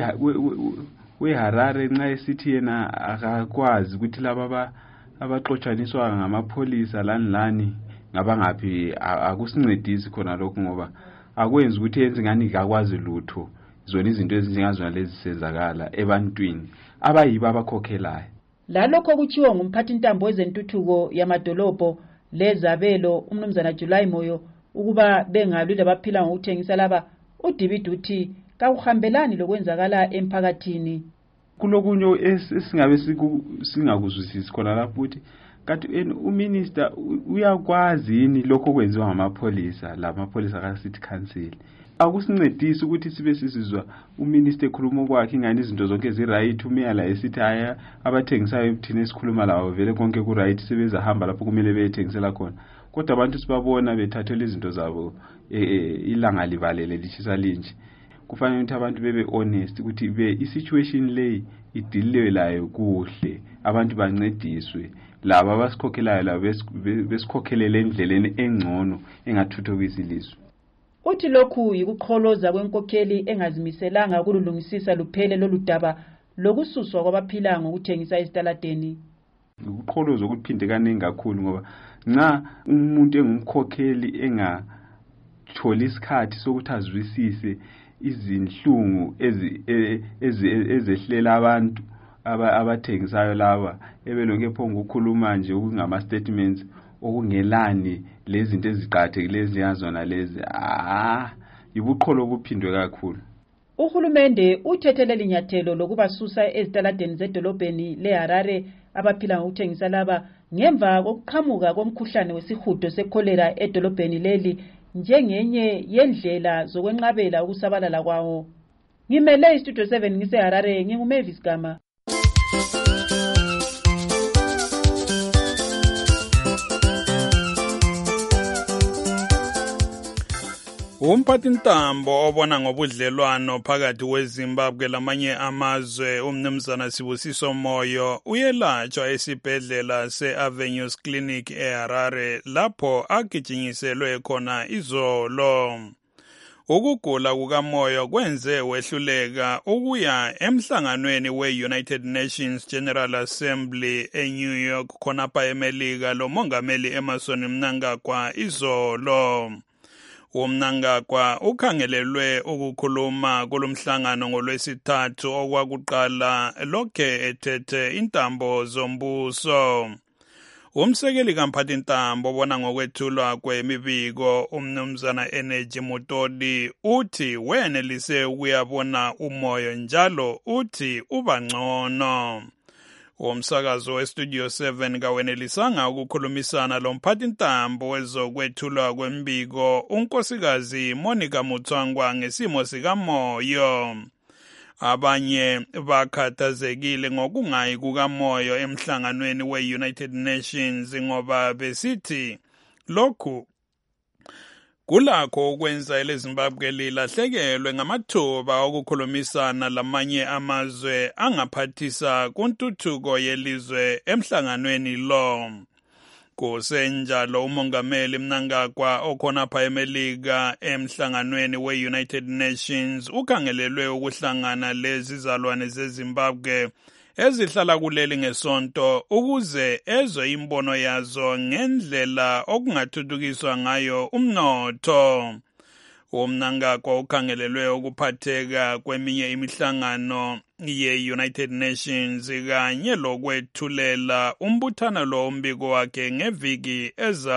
weHarare nxa esithi yena akakwazi ukuthi laba abaxotshaniswa ngamapholisa lani lani ngabangaphi, akusincedisi khona lokho ngoba akwenzi ukuthi yenze ngani akwazi lutho. Zona izinto ezinjengazona lezi senzakala ebantwini abayiba abakhokhelayo. Lalokho kuchiwa ngumphathintambo wezentuthuko yamadolobho lezabelo umnumzana July Moyo ukuba bengalwi labaphila ngokuthengisa laba. uDibidi uthi kakuhambelani lokwenzakala emphakathini. Kulokunyo esingabe singakuzwisisi khona lapho ukuthi kanti uminister uyakwazi yini lokho kwenziwa ngamapholisa lamapholisa ka city council. Akusincedisi ukuthi sibe sisizwa uminister ekhuluma kwakhe ingani izinto zonke ezi right, umyala esithi haya abathengisayo ebithini esikhuluma lawo vele konke ku right sebeza hamba lapho kumele bethengisela khona. Kodwa abantu sibabona bethathela izinto zabo ilanga libalele lishisa linje. Kufanele ukuthi abantu bebe honest ukuthi be i-situation le idiliwe layo kuhle, abantu bancediswe, laba abasikhokhelayo laba besikhokhelele endleleni engcono engathuthukisa ilizwe. Uthi lokhu yikuqholoza kwenkokheli engazimiselanga kululungisisa luphele loludaba lokususwa kwabaphila ngokuthengisa ezitaladeni. Ukuqholoza ukuphinde kaningi kakhulu ngoba nxa umuntu engumkhokheli engatholi isikhathi sokuthi azwisise izinhlungu ezehlela abantu abathengisayo laba ebelonke phongo ukukhuluma nje okungama statements okungelani lezinto eziqhathekile eziyazona lezi, ah ibuqholo obuphindwe kakhulu. Uhulumende uthethele linyathelo lokubasusa ezitaladeni zedolobheni leHarare abaphila ngokuthengisa laba ngemva kokuqhamuka komkhuhlane wesihudo sekholera edolobheni leli njengenye yendlela zokwenqabela ukusabalala kwawo. Ngimele iStudio seven ngiseHarare, nginguMavis Gama. Umphathintambo obona ngobudlelwano phakathi kweZimbabwe lamanye amazwe umnumzana Sibusiso Moyo uyelatshwa esibhedlela se-Avenues Clinic eHarare lapho agijinyiselwe khona izolo. Ukugula kukaMoyo kwenze wehluleka ukuya emhlanganweni we-United Nations General Assembly eNew York khonapha eMelika lomongameli Emmerson Mnangagwa izolo. Umnangagwa ukhangelelwe ukukhuluma kulomhlangano ngolwesithathu okwakuqala lokhe ethethe intambo zombuso. Umsekeli kamphathintambo obona ngokwethulwa kwemibiko umnumzana Energy Mutoli uthi wenelise ukuyabona uMoyo njalo uthi ubangcono. Umsakazo weStudio seven kawenelisanga ukukhulumisana lomphathintambo wezokwethulwa kwembiko unkosikazi Monica Mutswangwa ngesimo sikamoyo. Abanye bakhathazekile ngokungayi kukamoyo emhlanganweni we-United Nations ngoba besithi lokhu kulakho ukwenza eleZimbabwe lilahlekelwe ngamathuba okukhulumisana lamanye amazwe angaphathisa kuntuthuko yelizwe emhlanganweni lo. Kusenjalo umongameli Mnangagwa okhonapha eMelika emhlanganweni we-United Nations ukhangelelwe ukuhlangana lezi zalwane zeZimbabwe ezihlala kuleli ngesonto ukuze ezwe imbono yazo ngendlela okungathuthukiswa ngayo umnotho. UMnangagwa ukhangelelwe ukuphatheka kweminye imihlangano ye-United Nations kanye lokwethulela umbuthano lo umbiko wakhe ngeviki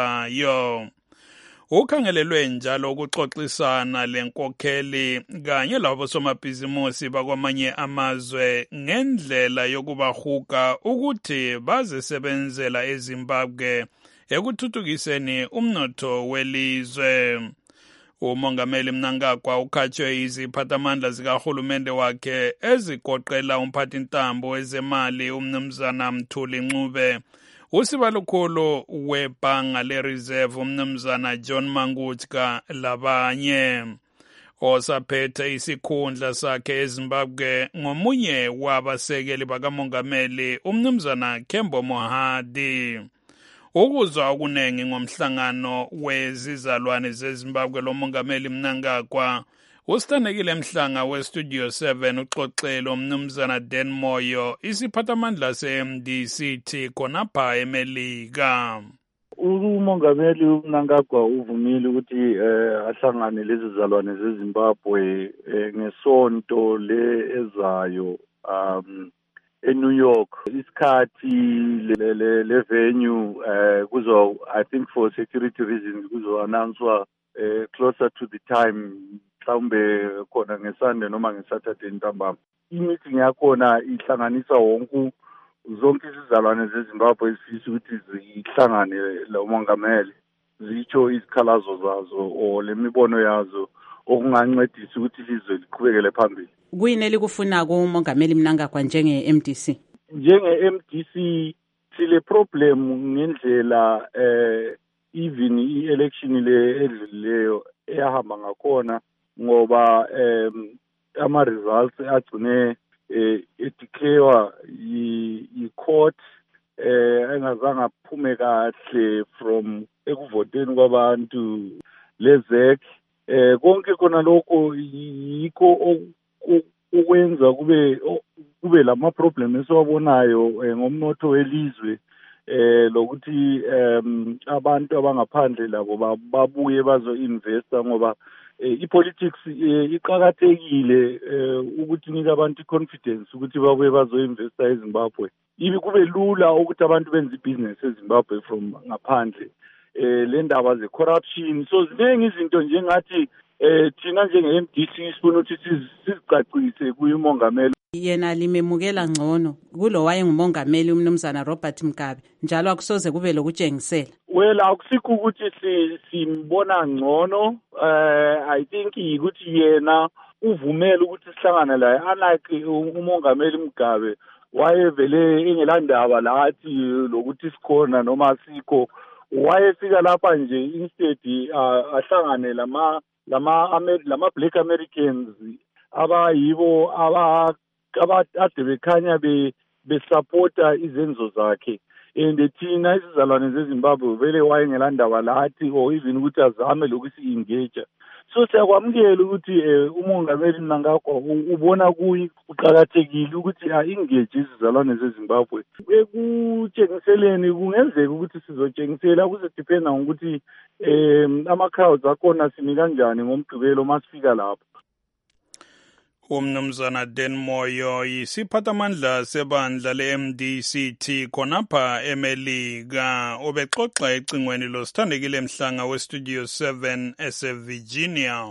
ezayo. Ukhangelelwe njalo ukuxoxisana lenkokheli kanye labosomabhizimusi bakwamanye amazwe ngendlela yokubahuka ukuthi bazisebenzela eZimbabwe ekuthuthukiseni umnotho welizwe. Umongameli Mnangagwa ukhatshwe iziphathamandla zikahulumende wakhe ezigoqela umphathintambo wezemali umnumzana Mthuli Ncube, usibalukhulu webhanga le-Reserve umnumzana John Mangutska labanye. Osaphethe isikhundla sakhe eZimbabwe ngomunye wabasekeli bakamongameli umnumzana Kembo Mohadi. Ukuzwa okunengi ngomhlangano wezizalwane zeZimbabwe lomongameli Mnangagwa usithandekile Mhlanga weStudio seven uxoxelo umnumzana Dan Moyo isiphathamandla se-M D C T khonapha eMelika. Umongameli uMnangagwa uvumile ukuthi eh ahlangane lezi zalwane zeZimbabwe ngesonto le ezayo um eNew York. Isikhathi le le venue eh kuzo I think for security reasons kuzo announcewa eh closer to the time mhlawumbe khona ngeSunday noma ngeSaturday ntambama. I-meeting yakhona ihlanganisa wonke zonke izizalwane zeZimbabwe ezifisa ukuthi zihlangane lo mongameli zitsho izikhalazo zazo o lemibono yazo okungancedisa ukuthi ilizwe liqhubekele phambili. Kuyini elikufuna kumongameli Mnangagwa njenge-M D C? Njenge-M D C sile problem ngendlela eh even i-election le edlulileyo eyahamba ngakhona ngoba um ama results agcine eh edeclare i-court eh engazange aphume kahle from ekuvoteni kwabantu lezek eh konke khona lokho yikho ukwenza kube kube lama problem esiwabonayo ngomnotho welizwe eh lokuthi um abantu abangaphandle labo babuye bazo investa ngoba ipolitics iqhakathekile ukuthi nika abantu iconfidence ukuthi babuye bazo investa eZimbabwe. Ibi kube lula ukuthi abantu benze ibusiness eZimbabwe from ngaphandle. Eh le ndaba ze corruption so ziningi izinto njengathi eh thina njenge-M D C sifuna ukuthi sizicacise kuyimongameli. Yena limemukela ngcono kulo wayengumongameli umnumzana Robert Mugabe njalo akusoze kube lokutshengisela. Well akusikho ukuthi simbona ngcono eh I think ukuthi yena uvumela ukuthi sihlangane la unlike umongameli Mugabe wayevele engelandaba lathi lokuthi sikhona noma sikho wayefika lapha nje instead ahlangane lama lama lama Black Americans abayibo aba ade bekhanya be besupporta izenzo zakhe and thina isizalwane zeZimbabwe vele wayengelandaba lathi or even ukuthi azame lokuthi engage. So siyakwamukela ukuthi umongameli Mnangagwa ubona kuyi uqhakathekile ukuthi a-engage izizalwane zeZimbabwe ekutshengiseleni. Kungenzeka ukuthi sizotshengisela kuzodependa ngokuthi um ama-crowds akhona simi kanjani ngomgqibelo masifika lapho. Umnumzana Dan Moyo yisiphathamandla sebandla le-M D C T khonapha eMelika obexoxa ecingweni losithandekile Mhlanga weStudio seven ese-Virginia.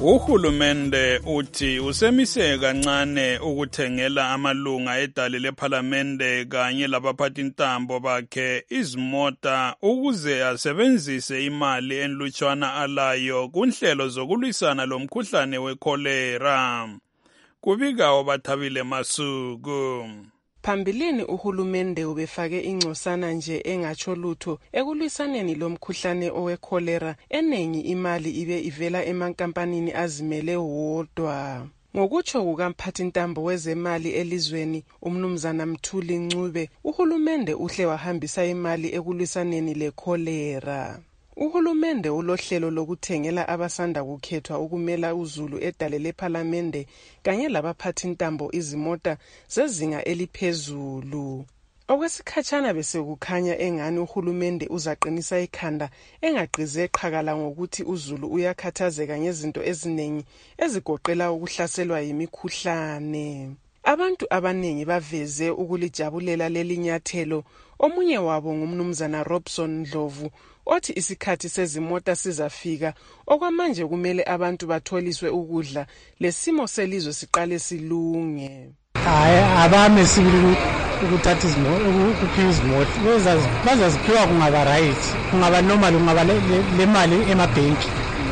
Uhulumende uthi usemise kancane ukuthengela amalunga edale lephalamende kanye labaphathintambo bakhe izimota ukuze asebenzise imali enlutshwana alayo kunhlelo zokulwisana lomkhuhlane wekholera. Kubika obathabile Masuku. Phambilini uhulumende ubefake ingcosana nje engatsho lutho ekulwisaneni lomkhuhlane owekholera enengi imali ibe ivela emankampanini azimele wodwa. Ngokutsho kukamphathintambo wezemali elizweni umnumzana Mthuli Ncube, uhulumende uhle wahambisa imali ekulwisaneni lekholera. Uhulumende ulohlelo lokuthengela abasanda kukhethwa ukumela uZulu edale lephalamende kanye labaphathintambo izimota zezinga eliphezulu. Okwesikhatshana bese kukhanya engani uhulumende uzaqinisa ikhanda engaqize qhakala ngokuthi uZulu uyakhathazeka ngezinto eziningi ezigoqela ukuhlaselwa yimikhuhlane. Abantu abaningi baveze ukulijabulela leli nyathelo. Omunye wabo ngumnumzana Robson Ndlovu othi isikhathi sezimota sizafika okwamanje kumele abantu batholiswe ukudla lesimo selizwe siqale silunge. Hayi abame sibili ukuthatha izimota ukuphiwa izimota bazaziphiwa kungaba right kungaba normal kungaba le mali emabhenki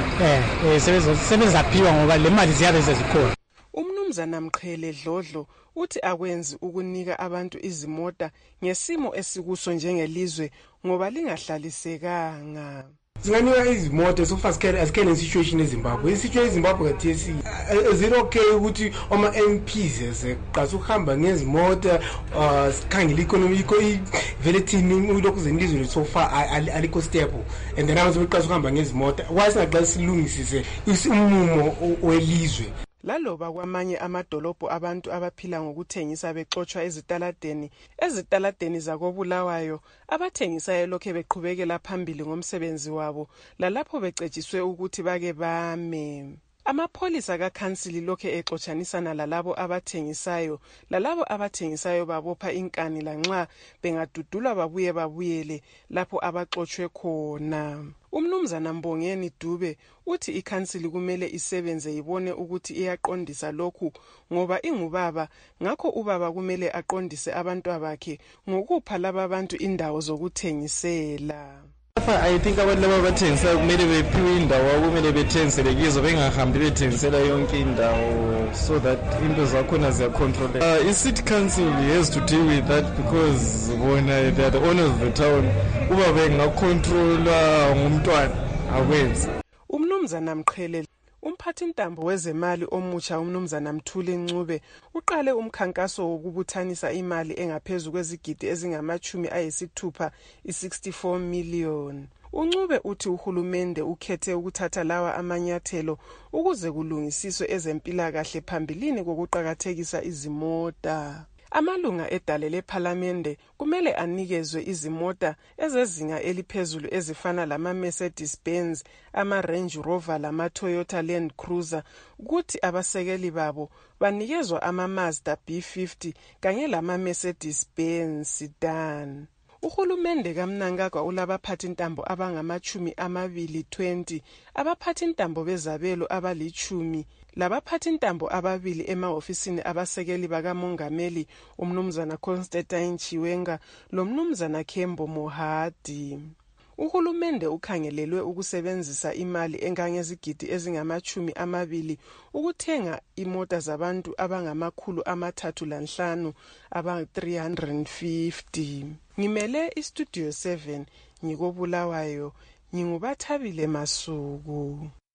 eh sebezaphiwa ngoba le mali ziyabe sezikhona. Umnumzana Mqhele Dlodlo uthi akwenzi ukunika abantu izimota ngesimo esikuso njengelizwe ngoba lingahlalisekanga. Zinganika izimota sofa sikele asikele situation eZimbabwe. Isituation eZimbabwe kathesi is it okay ukuthi oma M Ps eseqasa ukuhamba ngezimota sikhangela economy vele thini ulokhu zenilizwe sofa aliko stable and then abantu beqasa ukuhamba ngezimota why singaxa silungisise umumo welizwe. Laloba kwamanye amadolobho abantu abaphila ngokuthengisa bexoxwa ezitaladeni ezitaladeni zakobulawayo abathengisa lokho beqhubekela phambili ngomsebenzi wabo lalapho becetshiswe ukuthi bake bame. Amapholisa kaKhansili lokho exoxanisana lalabo abathengisayo lalabo abathengisayo babopha inkani lanxa bengadudulwa babuye babuyele lapho abaxoxwe khona. Umnumzana Mbongeni Dube uthi iKhansili kumele isebenze ibone ukuthi iyaqondisa lokhu ngoba ingubaba ngakho ubaba kumele aqondise abantu bakhe ngokupha laba abantu indawo zokuthengisela. I think abantu laba bathengisela kumele bephiwe indawo kumele bethengisele kizo bengahambi bethengisela yonke indawo so that into zakhona ziya control. Uh, I city council has to deal with that because bona they are the owners of the town. Uba bengacontrola ngumntwana akwenzi. Umnumzana Mqhele Umphathintambo wezemali omutsha umnumzana Mthuli Ncube uqale umkhankaso wokubuthanisa imali engaphezulu kwezigidi ezingamachumi ayisithupha i-sixty-four million. Uncube uthi uhulumende ukhethe ukuthatha lawa amanyathelo ukuze kulungisiswe ezempilakahle phambilini kokuqhakathekisa izimota. Amalunga edale lephalamende kumele anikezwe izimota ezezinga eliphezulu ezifana lama Mercedes Benz, ama Range Rover lama Toyota Land Cruiser kuthi abasekeli babo banikezwa ama Mazda B fifty kanye lama Mercedes Benz sedan. Uhulumende kaMnangagwa ulabaphathintambo abangamachumi amabili twenty abaphathintambo bezabelo abalichumi labaphathintambo ababili emaofisini abasekeli bakamongameli umnumzana Constantine Chiwenga lomnumzana Kembo Mohadi. Uhulumende ukhangelelwe ukusebenzisa imali engangezigidi ezingamachumi amabili ukuthenga imota zabantu abangamakhulu amathathu lanhlanu aba three hundred fifty. Ngimele iStudio seven ngikobulawayo ngingubathabile Masuku.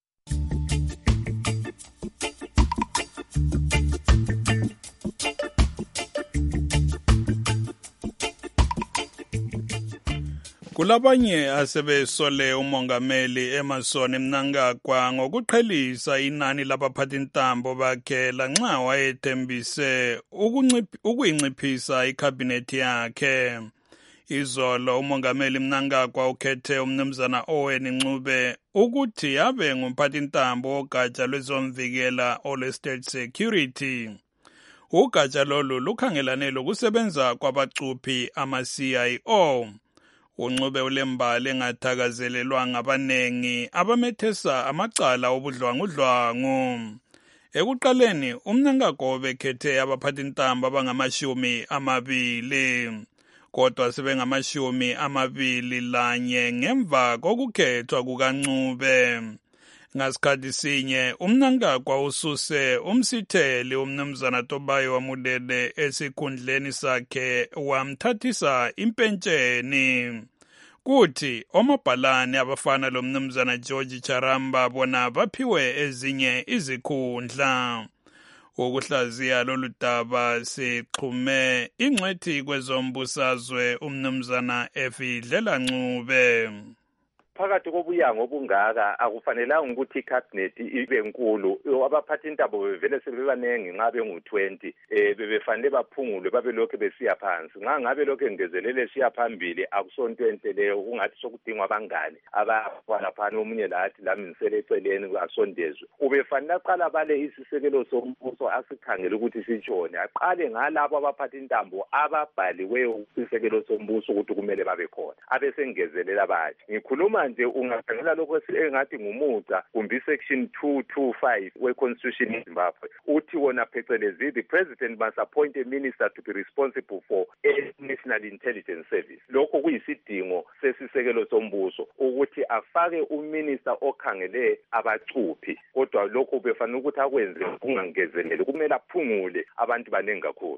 Kulabanye asebesole umongameli Emmerson Mnangagwa ngokuqhelisa inani labaphathintambo bakhe lanxa wayethembise ukuyinciphisa ikhabinethi yakhe. Izolo umongameli Mnangagwa ukhethe umnumzana Owen Ncube ukuthi yabe ngumphathintambo wogatsha lwezomvikela olwe State Security. Ugatsha lolu lukhangelane lokusebenza kwabacuphi ama C I O. uNcube ulembali engathakazelelwa ngabanengi abamethesa amacala obudlwangudlwangu. Ekuqaleni umnankagwa bekhethe abaphathintamba abangamashumi amabili, kodwa sebengamashumi amabili lanye ngemva kokukhethwa kukaNcube. Ngasikhathi sinye umnankagwa ususe umsitheli umnumzana Tobayo Wamudede esikhundleni sakhe wamthathisa impentsheni. Kuthi omabhalane abafana lo mnumzana George Charamba bona baphiwe ezinye izikhundla. Ukuhlaziya lolu daba sixhume ingcwethi kwezombusazwe umnumzana Efidlela Ncube. Phakathi kobuyango obungaka akufanelanga ukuthi icabinet ibe nkulu. Abaphathintaba bevele sebebanengi nxa bengu twenty eh bebefanele baphungulwe babe lokho besiya phansi. Nxa ngabe lokho engezelele siya phambili akusonto enteleyo kungathi sokudingwa abangane abafana phana omunye lathi lamisele eceleni asondezwe. Ubefanele aqala bale isisekelo sombuso asikhangele ukuthi sitshone. Aqale ngalabo abaphathintambo ababhaliweyo isisekelo sombuso ukuthi kumele babe khona. Abesengezelela abathi. Ngikhuluma nje ungakhangela lokho engathi ngumuca kumbe section two twenty-five we-Constitution in Zimbabwe uthi wona phecelezi the president must appoint a minister to be responsible for a national intelligence service. Lokho kuyisidingo sesisekelo sombuso ukuthi afake uminister okhangele abacuphi, kodwa lokho befanele ukuthi akwenze kungangezelele, kumele aphungule abantu baningi kakhulu.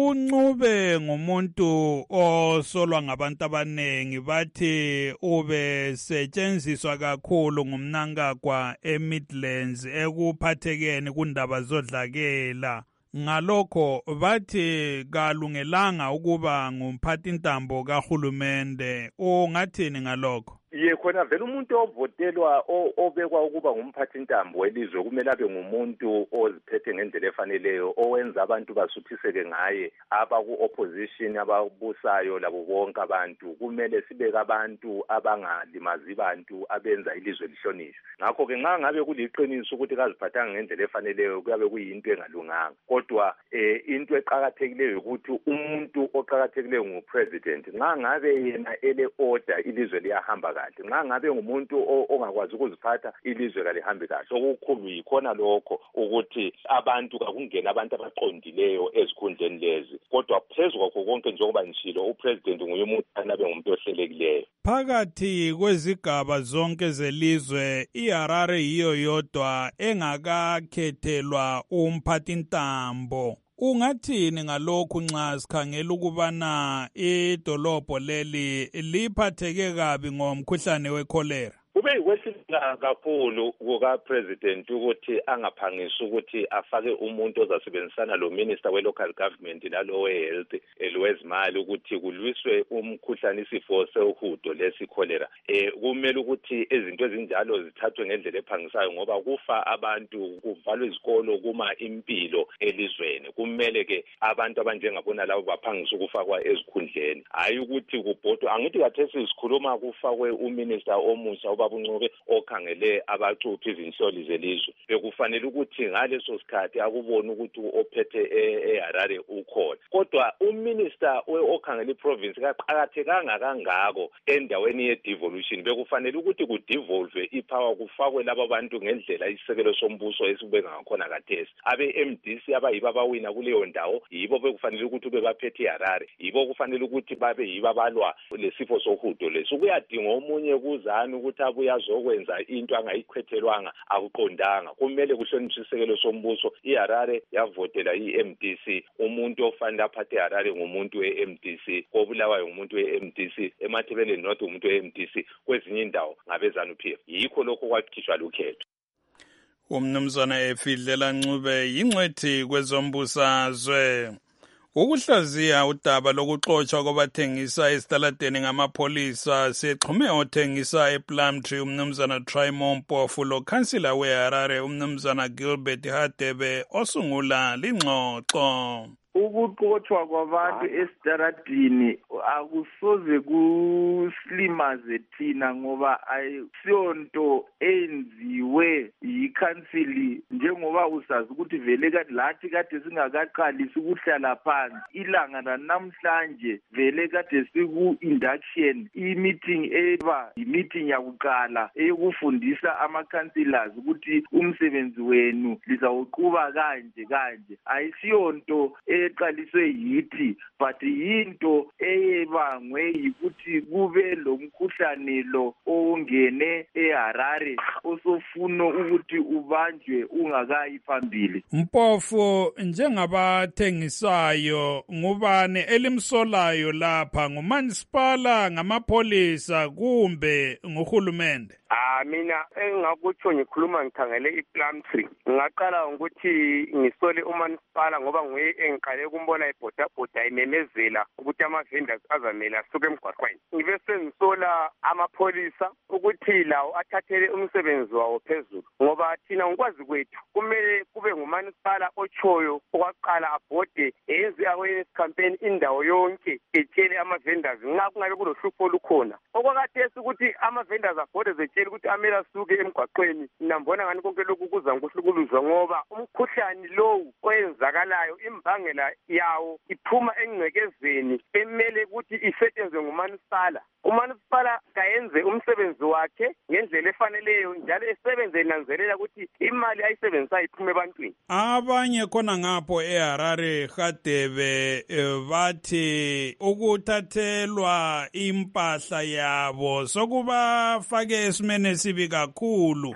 uNcube ngumuntu osolwa ngabantu abanengi, bathi ube setshenziswa kakhulu ngumnankagwa eMidlands ekuphathekeni kundaba zodlakela. Ngalokho bathi kalungelanga ukuba ngumphathintambo kahulumende. Ungathini ngalokho? Ye khona vele umuntu ovotelwa obekwa ukuba ngumphathintambo welizwe kumele abe ngumuntu oziphethe ngendlela efaneleyo, owenza abantu basuthiseke ngaye, abaku-opposition ababusayo labo bonke abantu. Kumele sibeke abantu abangalimazi bantu abenza ilizwe lihlonishwe. Ngakho-ke nxa ngabe kuliqiniso ukuthi kaziphathanga ngendlela efaneleyo kuyabe kuyinto engalunganga. Kodwa eh, into eqakathekileyo ukuthi umuntu oqakathekileyo ngupresident. Nxa ngabe yena ele order ilizwe liyahamba kahle. Nxa ngabe ngumuntu ongakwazi ukuziphatha ilizwe kalihambi kahle. Okukhulu yikhona lokho ukuthi abantu kakungena abantu abaqondileyo ezikhundleni lezi. Kodwa phezulu kwakho konke njengoba ngishilo upresident nguye umuntu anabe ngumuntu ohlelekileyo. Phakathi kwezigaba zonke zelizwe iHarare yiyo yodwa engakakhethelwa umphathintambo. Ungathini ngalokhu nxa sikhangela ukubana idolobho leli liphatheke kabi ngomkhuhlane wekholera? Kube yikwesibanga kakhulu kuka-president ukuthi angaphangisi ukuthi afake umuntu ozasebenzisana lo minister we-local government nalo we-health elwezimali ukuthi kulwiswe umkhuhlane isifo sehudo lesikholera. Eh kumele ukuthi izinto ezinjalo zithathwe ngendlela ephangisayo ngoba kufa abantu, kuvalwe izikolo, kuma impilo elizweni. Kumele ke abantu abanjengabona labo baphangisa ukufakwa ezikhundleni. Hayi ukuthi kubhodwa, angithi kathesi sikhuluma kufakwe uminister omusha uNcube okhangele abacuphi izinhloli zelizwe. Bekufanele ukuthi ngaleso sikhathi akubone ukuthi ophethe eHarare ukhona. Kodwa uminister okhangele iprovince kaqakathekanga kangako endaweni ye-devolution. Bekufanele ukuthi kudevolve ipower kufakwe laba bantu ngendlela isisekelo sombuso esibeka ngakhona kathesi. Abe-M D C abayibo abawina kuleyo ndawo yibo bekufanele ukuthi bebaphethe eHarare. Yibo kufanele ukuthi babe yibo abalwa lesifo sohudo lesi. Kuyadinga omunye kuzana ukuthi uyazokwenza into angayikhwethelwanga akuqondanga. Kumele kuhlonishwe isekelo sombuso. iHarare yavotela i-M D C. Umuntu ofanele aphathe iHarare ngumuntu we-M D C. Kobulawayo ngumuntu we-M D C. eMathebeleni North ngumuntu we-M D C. Kwezinye indawo ngabezanu P F. Yikho lokho kwakhishwa lukhetho. Umnumzana Efidlela Ncube yingcwethi kwezombusazwe. Ukuhlaziya udaba lokuxotshwa kwabathengisa esitaladeni ngamapholisa sexhume othengisa ePlumtree umnumzana Trimon Mpofu lo kansila weHarare umnumzana Gilbert Hadebe osungula lingxoxo. ukuqothwa kwabantu esitaradini akusoze kuslimaze thina ngoba ayisiyonto enziwe yikhansili, njengoba usazi ukuthi vele kade lathi kade singakaqalisi ukuhlala phansi ilanga lanamhlanje vele kade siku-induction i-meeting eba yi-meeting yakuqala eyokufundisa ama-councillors ukuthi umsebenzi wenu lizawuquba kanje kanje. Ayisiyonto eqaliswe yithi but yinto eyebangwe yikuthi kube lo mkhuhlane lo ongene eHarare osofuna ukuthi ubanjwe ungakayi phambili. Mpofu, njengabathengisayo ngubani elimsolayo lapha, ngumanisipala, ngamapolisa kumbe nguhulumende? Ah mina engakutsho ngikhuluma ngikhangele iPlum Tree. Ngaqala ukuthi ngisole umanisipala ngoba nguye engiqale ukumbona ibhodabhoda imemezela ukuthi ama-vendors azamele asuke emgwaqweni. Ngibe sengisola amapholisa ukuthi lawo athathele umsebenzi wawo phezulu, ngoba thina ngikwazi kwethu kumele kube ngumanisipala otshoyo okwaqala abhode enze awareness campaign indawo yonke etshele ama-vendors nxa kungabe kulohlupho olukhona. Okwakhathesi ukuthi ama-vendors abhode zetshele ukuthi amele asuke emgwaqweni, nambona ngani konke lokhu kuza ngokuhlukuluzwa ngoba umkhuhlane lowu oyenzakalayo imbangela yawo iphuma engcekezeni emele ukuthi isetshenzwe ngumanisipala. Umanisipala kayenze umsebenzi wakhe ngendlela efaneleyo njalo esebenze enanzelela ukuthi imali ayisebenzisayo iphume ebantwini. Abanye khona ngapho eHarare Hadebe bathi ukuthathelwa impahla yabo sokubafake esimene sibi kakhulu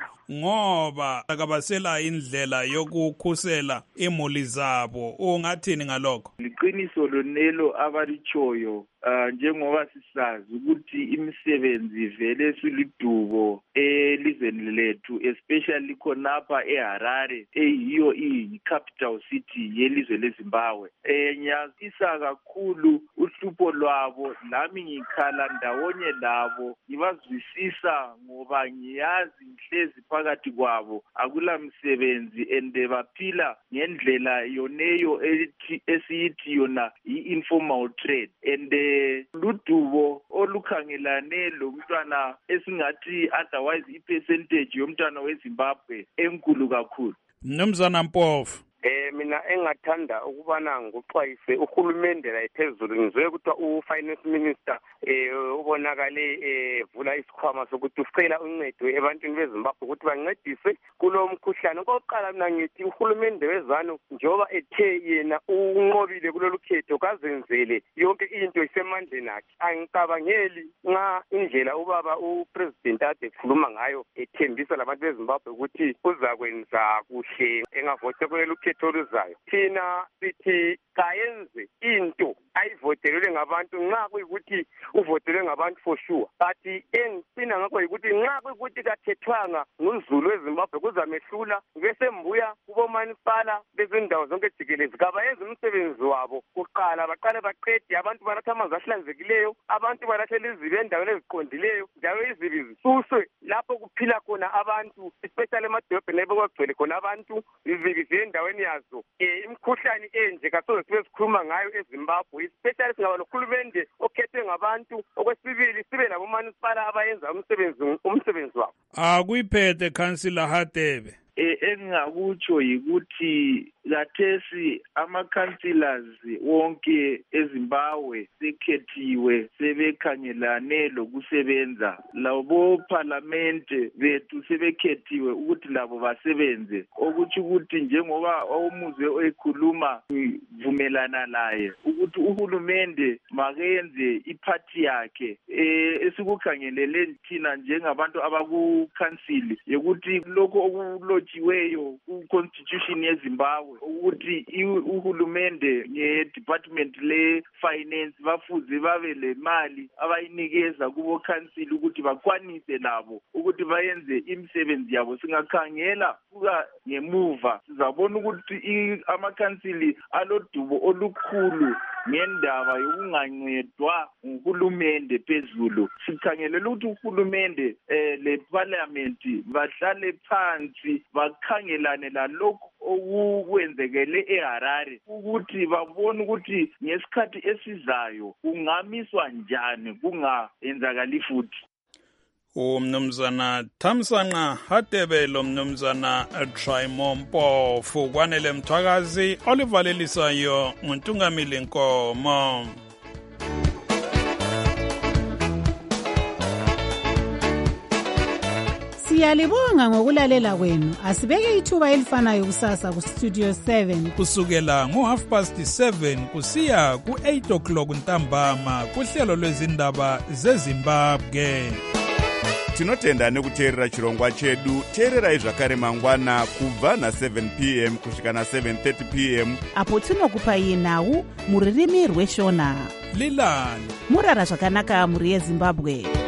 ngoba akabasela indlela yokukhusela imuli zabo. Ungathini ngalokho? Liqiniso lonelo abalichoyo, uh, njengoba sisazi ukuthi imisebenzi vele silidubo elizweni lethu, especially khonapha eHarare eyiyo i-capital city yelizwe leZimbabwe. Eh ngiyazisa kakhulu uhlupho lwabo, nami ngikhala ndawonye labo, ngibazwisisa ngoba ngiyazi ngihlezi phakathi kwabo akula msebenzi ende baphila ngendlela yoneyo esiyithi yona i-informal trade. Ende ludubo olukhangelane lo mntwana esingathi otherwise i-percentage yomntwana weZimbabwe enkulu kakhulu. Mnumzana Mpofu, Eh mina engathanda ukubana ngoxwayise uhulumende la ephezulu, ngizwe ukuthi u-finance minister eh ubonakale evula isikhwama sokuthi ucela uncedo ebantwini beZimbabwe ukuthi bancedise kulo mkhuhlane. Okokuqala mina ngithi uhulumende wezanu njengoba ethe yena unqobile kulolu khetho kazenzele yonke into isemandleni akhe. Angicabangeli nxa indlela ubaba upresident ade ekhuluma ngayo ethembisa labantu beZimbabwe ukuthi uzakwenza kuhle engavote kulolu khetho oluzayo. Thina sithi kayenze into ayivotelwe ngabantu nxa kuyikuthi uvotelwe ngabantu for sure, but engicina ngakho yikuthi nxa kuyikuthi kathethwanga nguzulu weZimbabwe kuzamehlula bese mbuya kubomanisipala bezindawo zonke jikelezi kabayenze umsebenzi wabo kuqala, baqale baqede abantu banatha amanzi ahlanzekileyo, abantu balahlele izibi endaweni eziqondileyo, njalo izibi zisuswe lapho kuphila khona abantu, especially emadolobheni lapho kwagcwele khona abantu, izibi ziyendaweni yazo. Eh imkhuhlane enje kasoze sibe sikhuluma ngayo eZimbabwe, especially singaba nohulumende okhethwe ngabantu. Okwesibili sibe labomanisipala abayenza umsebenzi umsebenzi wabo. Akuyiphethe Councillor Hadebe. Eh engakutsho yikuthi lathesi ama-councillors wonke eZimbabwe sekhethiwe sebekhangelane lokusebenza, labo parliamente bethu sebekhethiwe ukuthi labo basebenze, okuthi ukuthi njengoba umuze ekhuluma vumelana naye ukuthi uhulumende makenze iphathi yakhe eh esikukhangelele thina njengabantu abaku-council yokuthi lokho okulotshiweyo ku-constitution yeZimbabwe ukuthi uhulumende nge-department le-finance bafuze babe le mali abayinikeza kubo council ukuthi bakwanise labo ukuthi bayenze imisebenzi yabo. Singakhangela kuka ngemuva sizabona ukuthi ama-council alodubo olukhulu ngendaba yokungancedwa nguhulumende phezulu. Sikhangelela ukuthi uhulumende eh le parliament bahlale phansi bakhangelane lalokhu okwenzekele eHarare ukuthi babone ukuthi ngesikhathi esizayo kungamiswa njani kungayenzakali futhi. Umnumzana Thamsanqa Hadebelo, Mnumzana Trimompo Fukwanele Mthwakazi, olivalelisayo nguNtungamili Nkomo. Siyalibonga ngokulalela kwenu. Asibeke ithuba elifanayo kusasa ku Studio seven kusukela ngo half past seven kusiya ku eight o'clock ntambama kuhlelo lwezindaba zeZimbabwe. Tinotenda nekuteerera chirongwa chedu. Teererai zvakare mangwana kubva na seven p m kusvika na seven thirty p m apo tinokupai nhau muririmi rweshona. Lilani murara zvakanaka muri yeZimbabwe.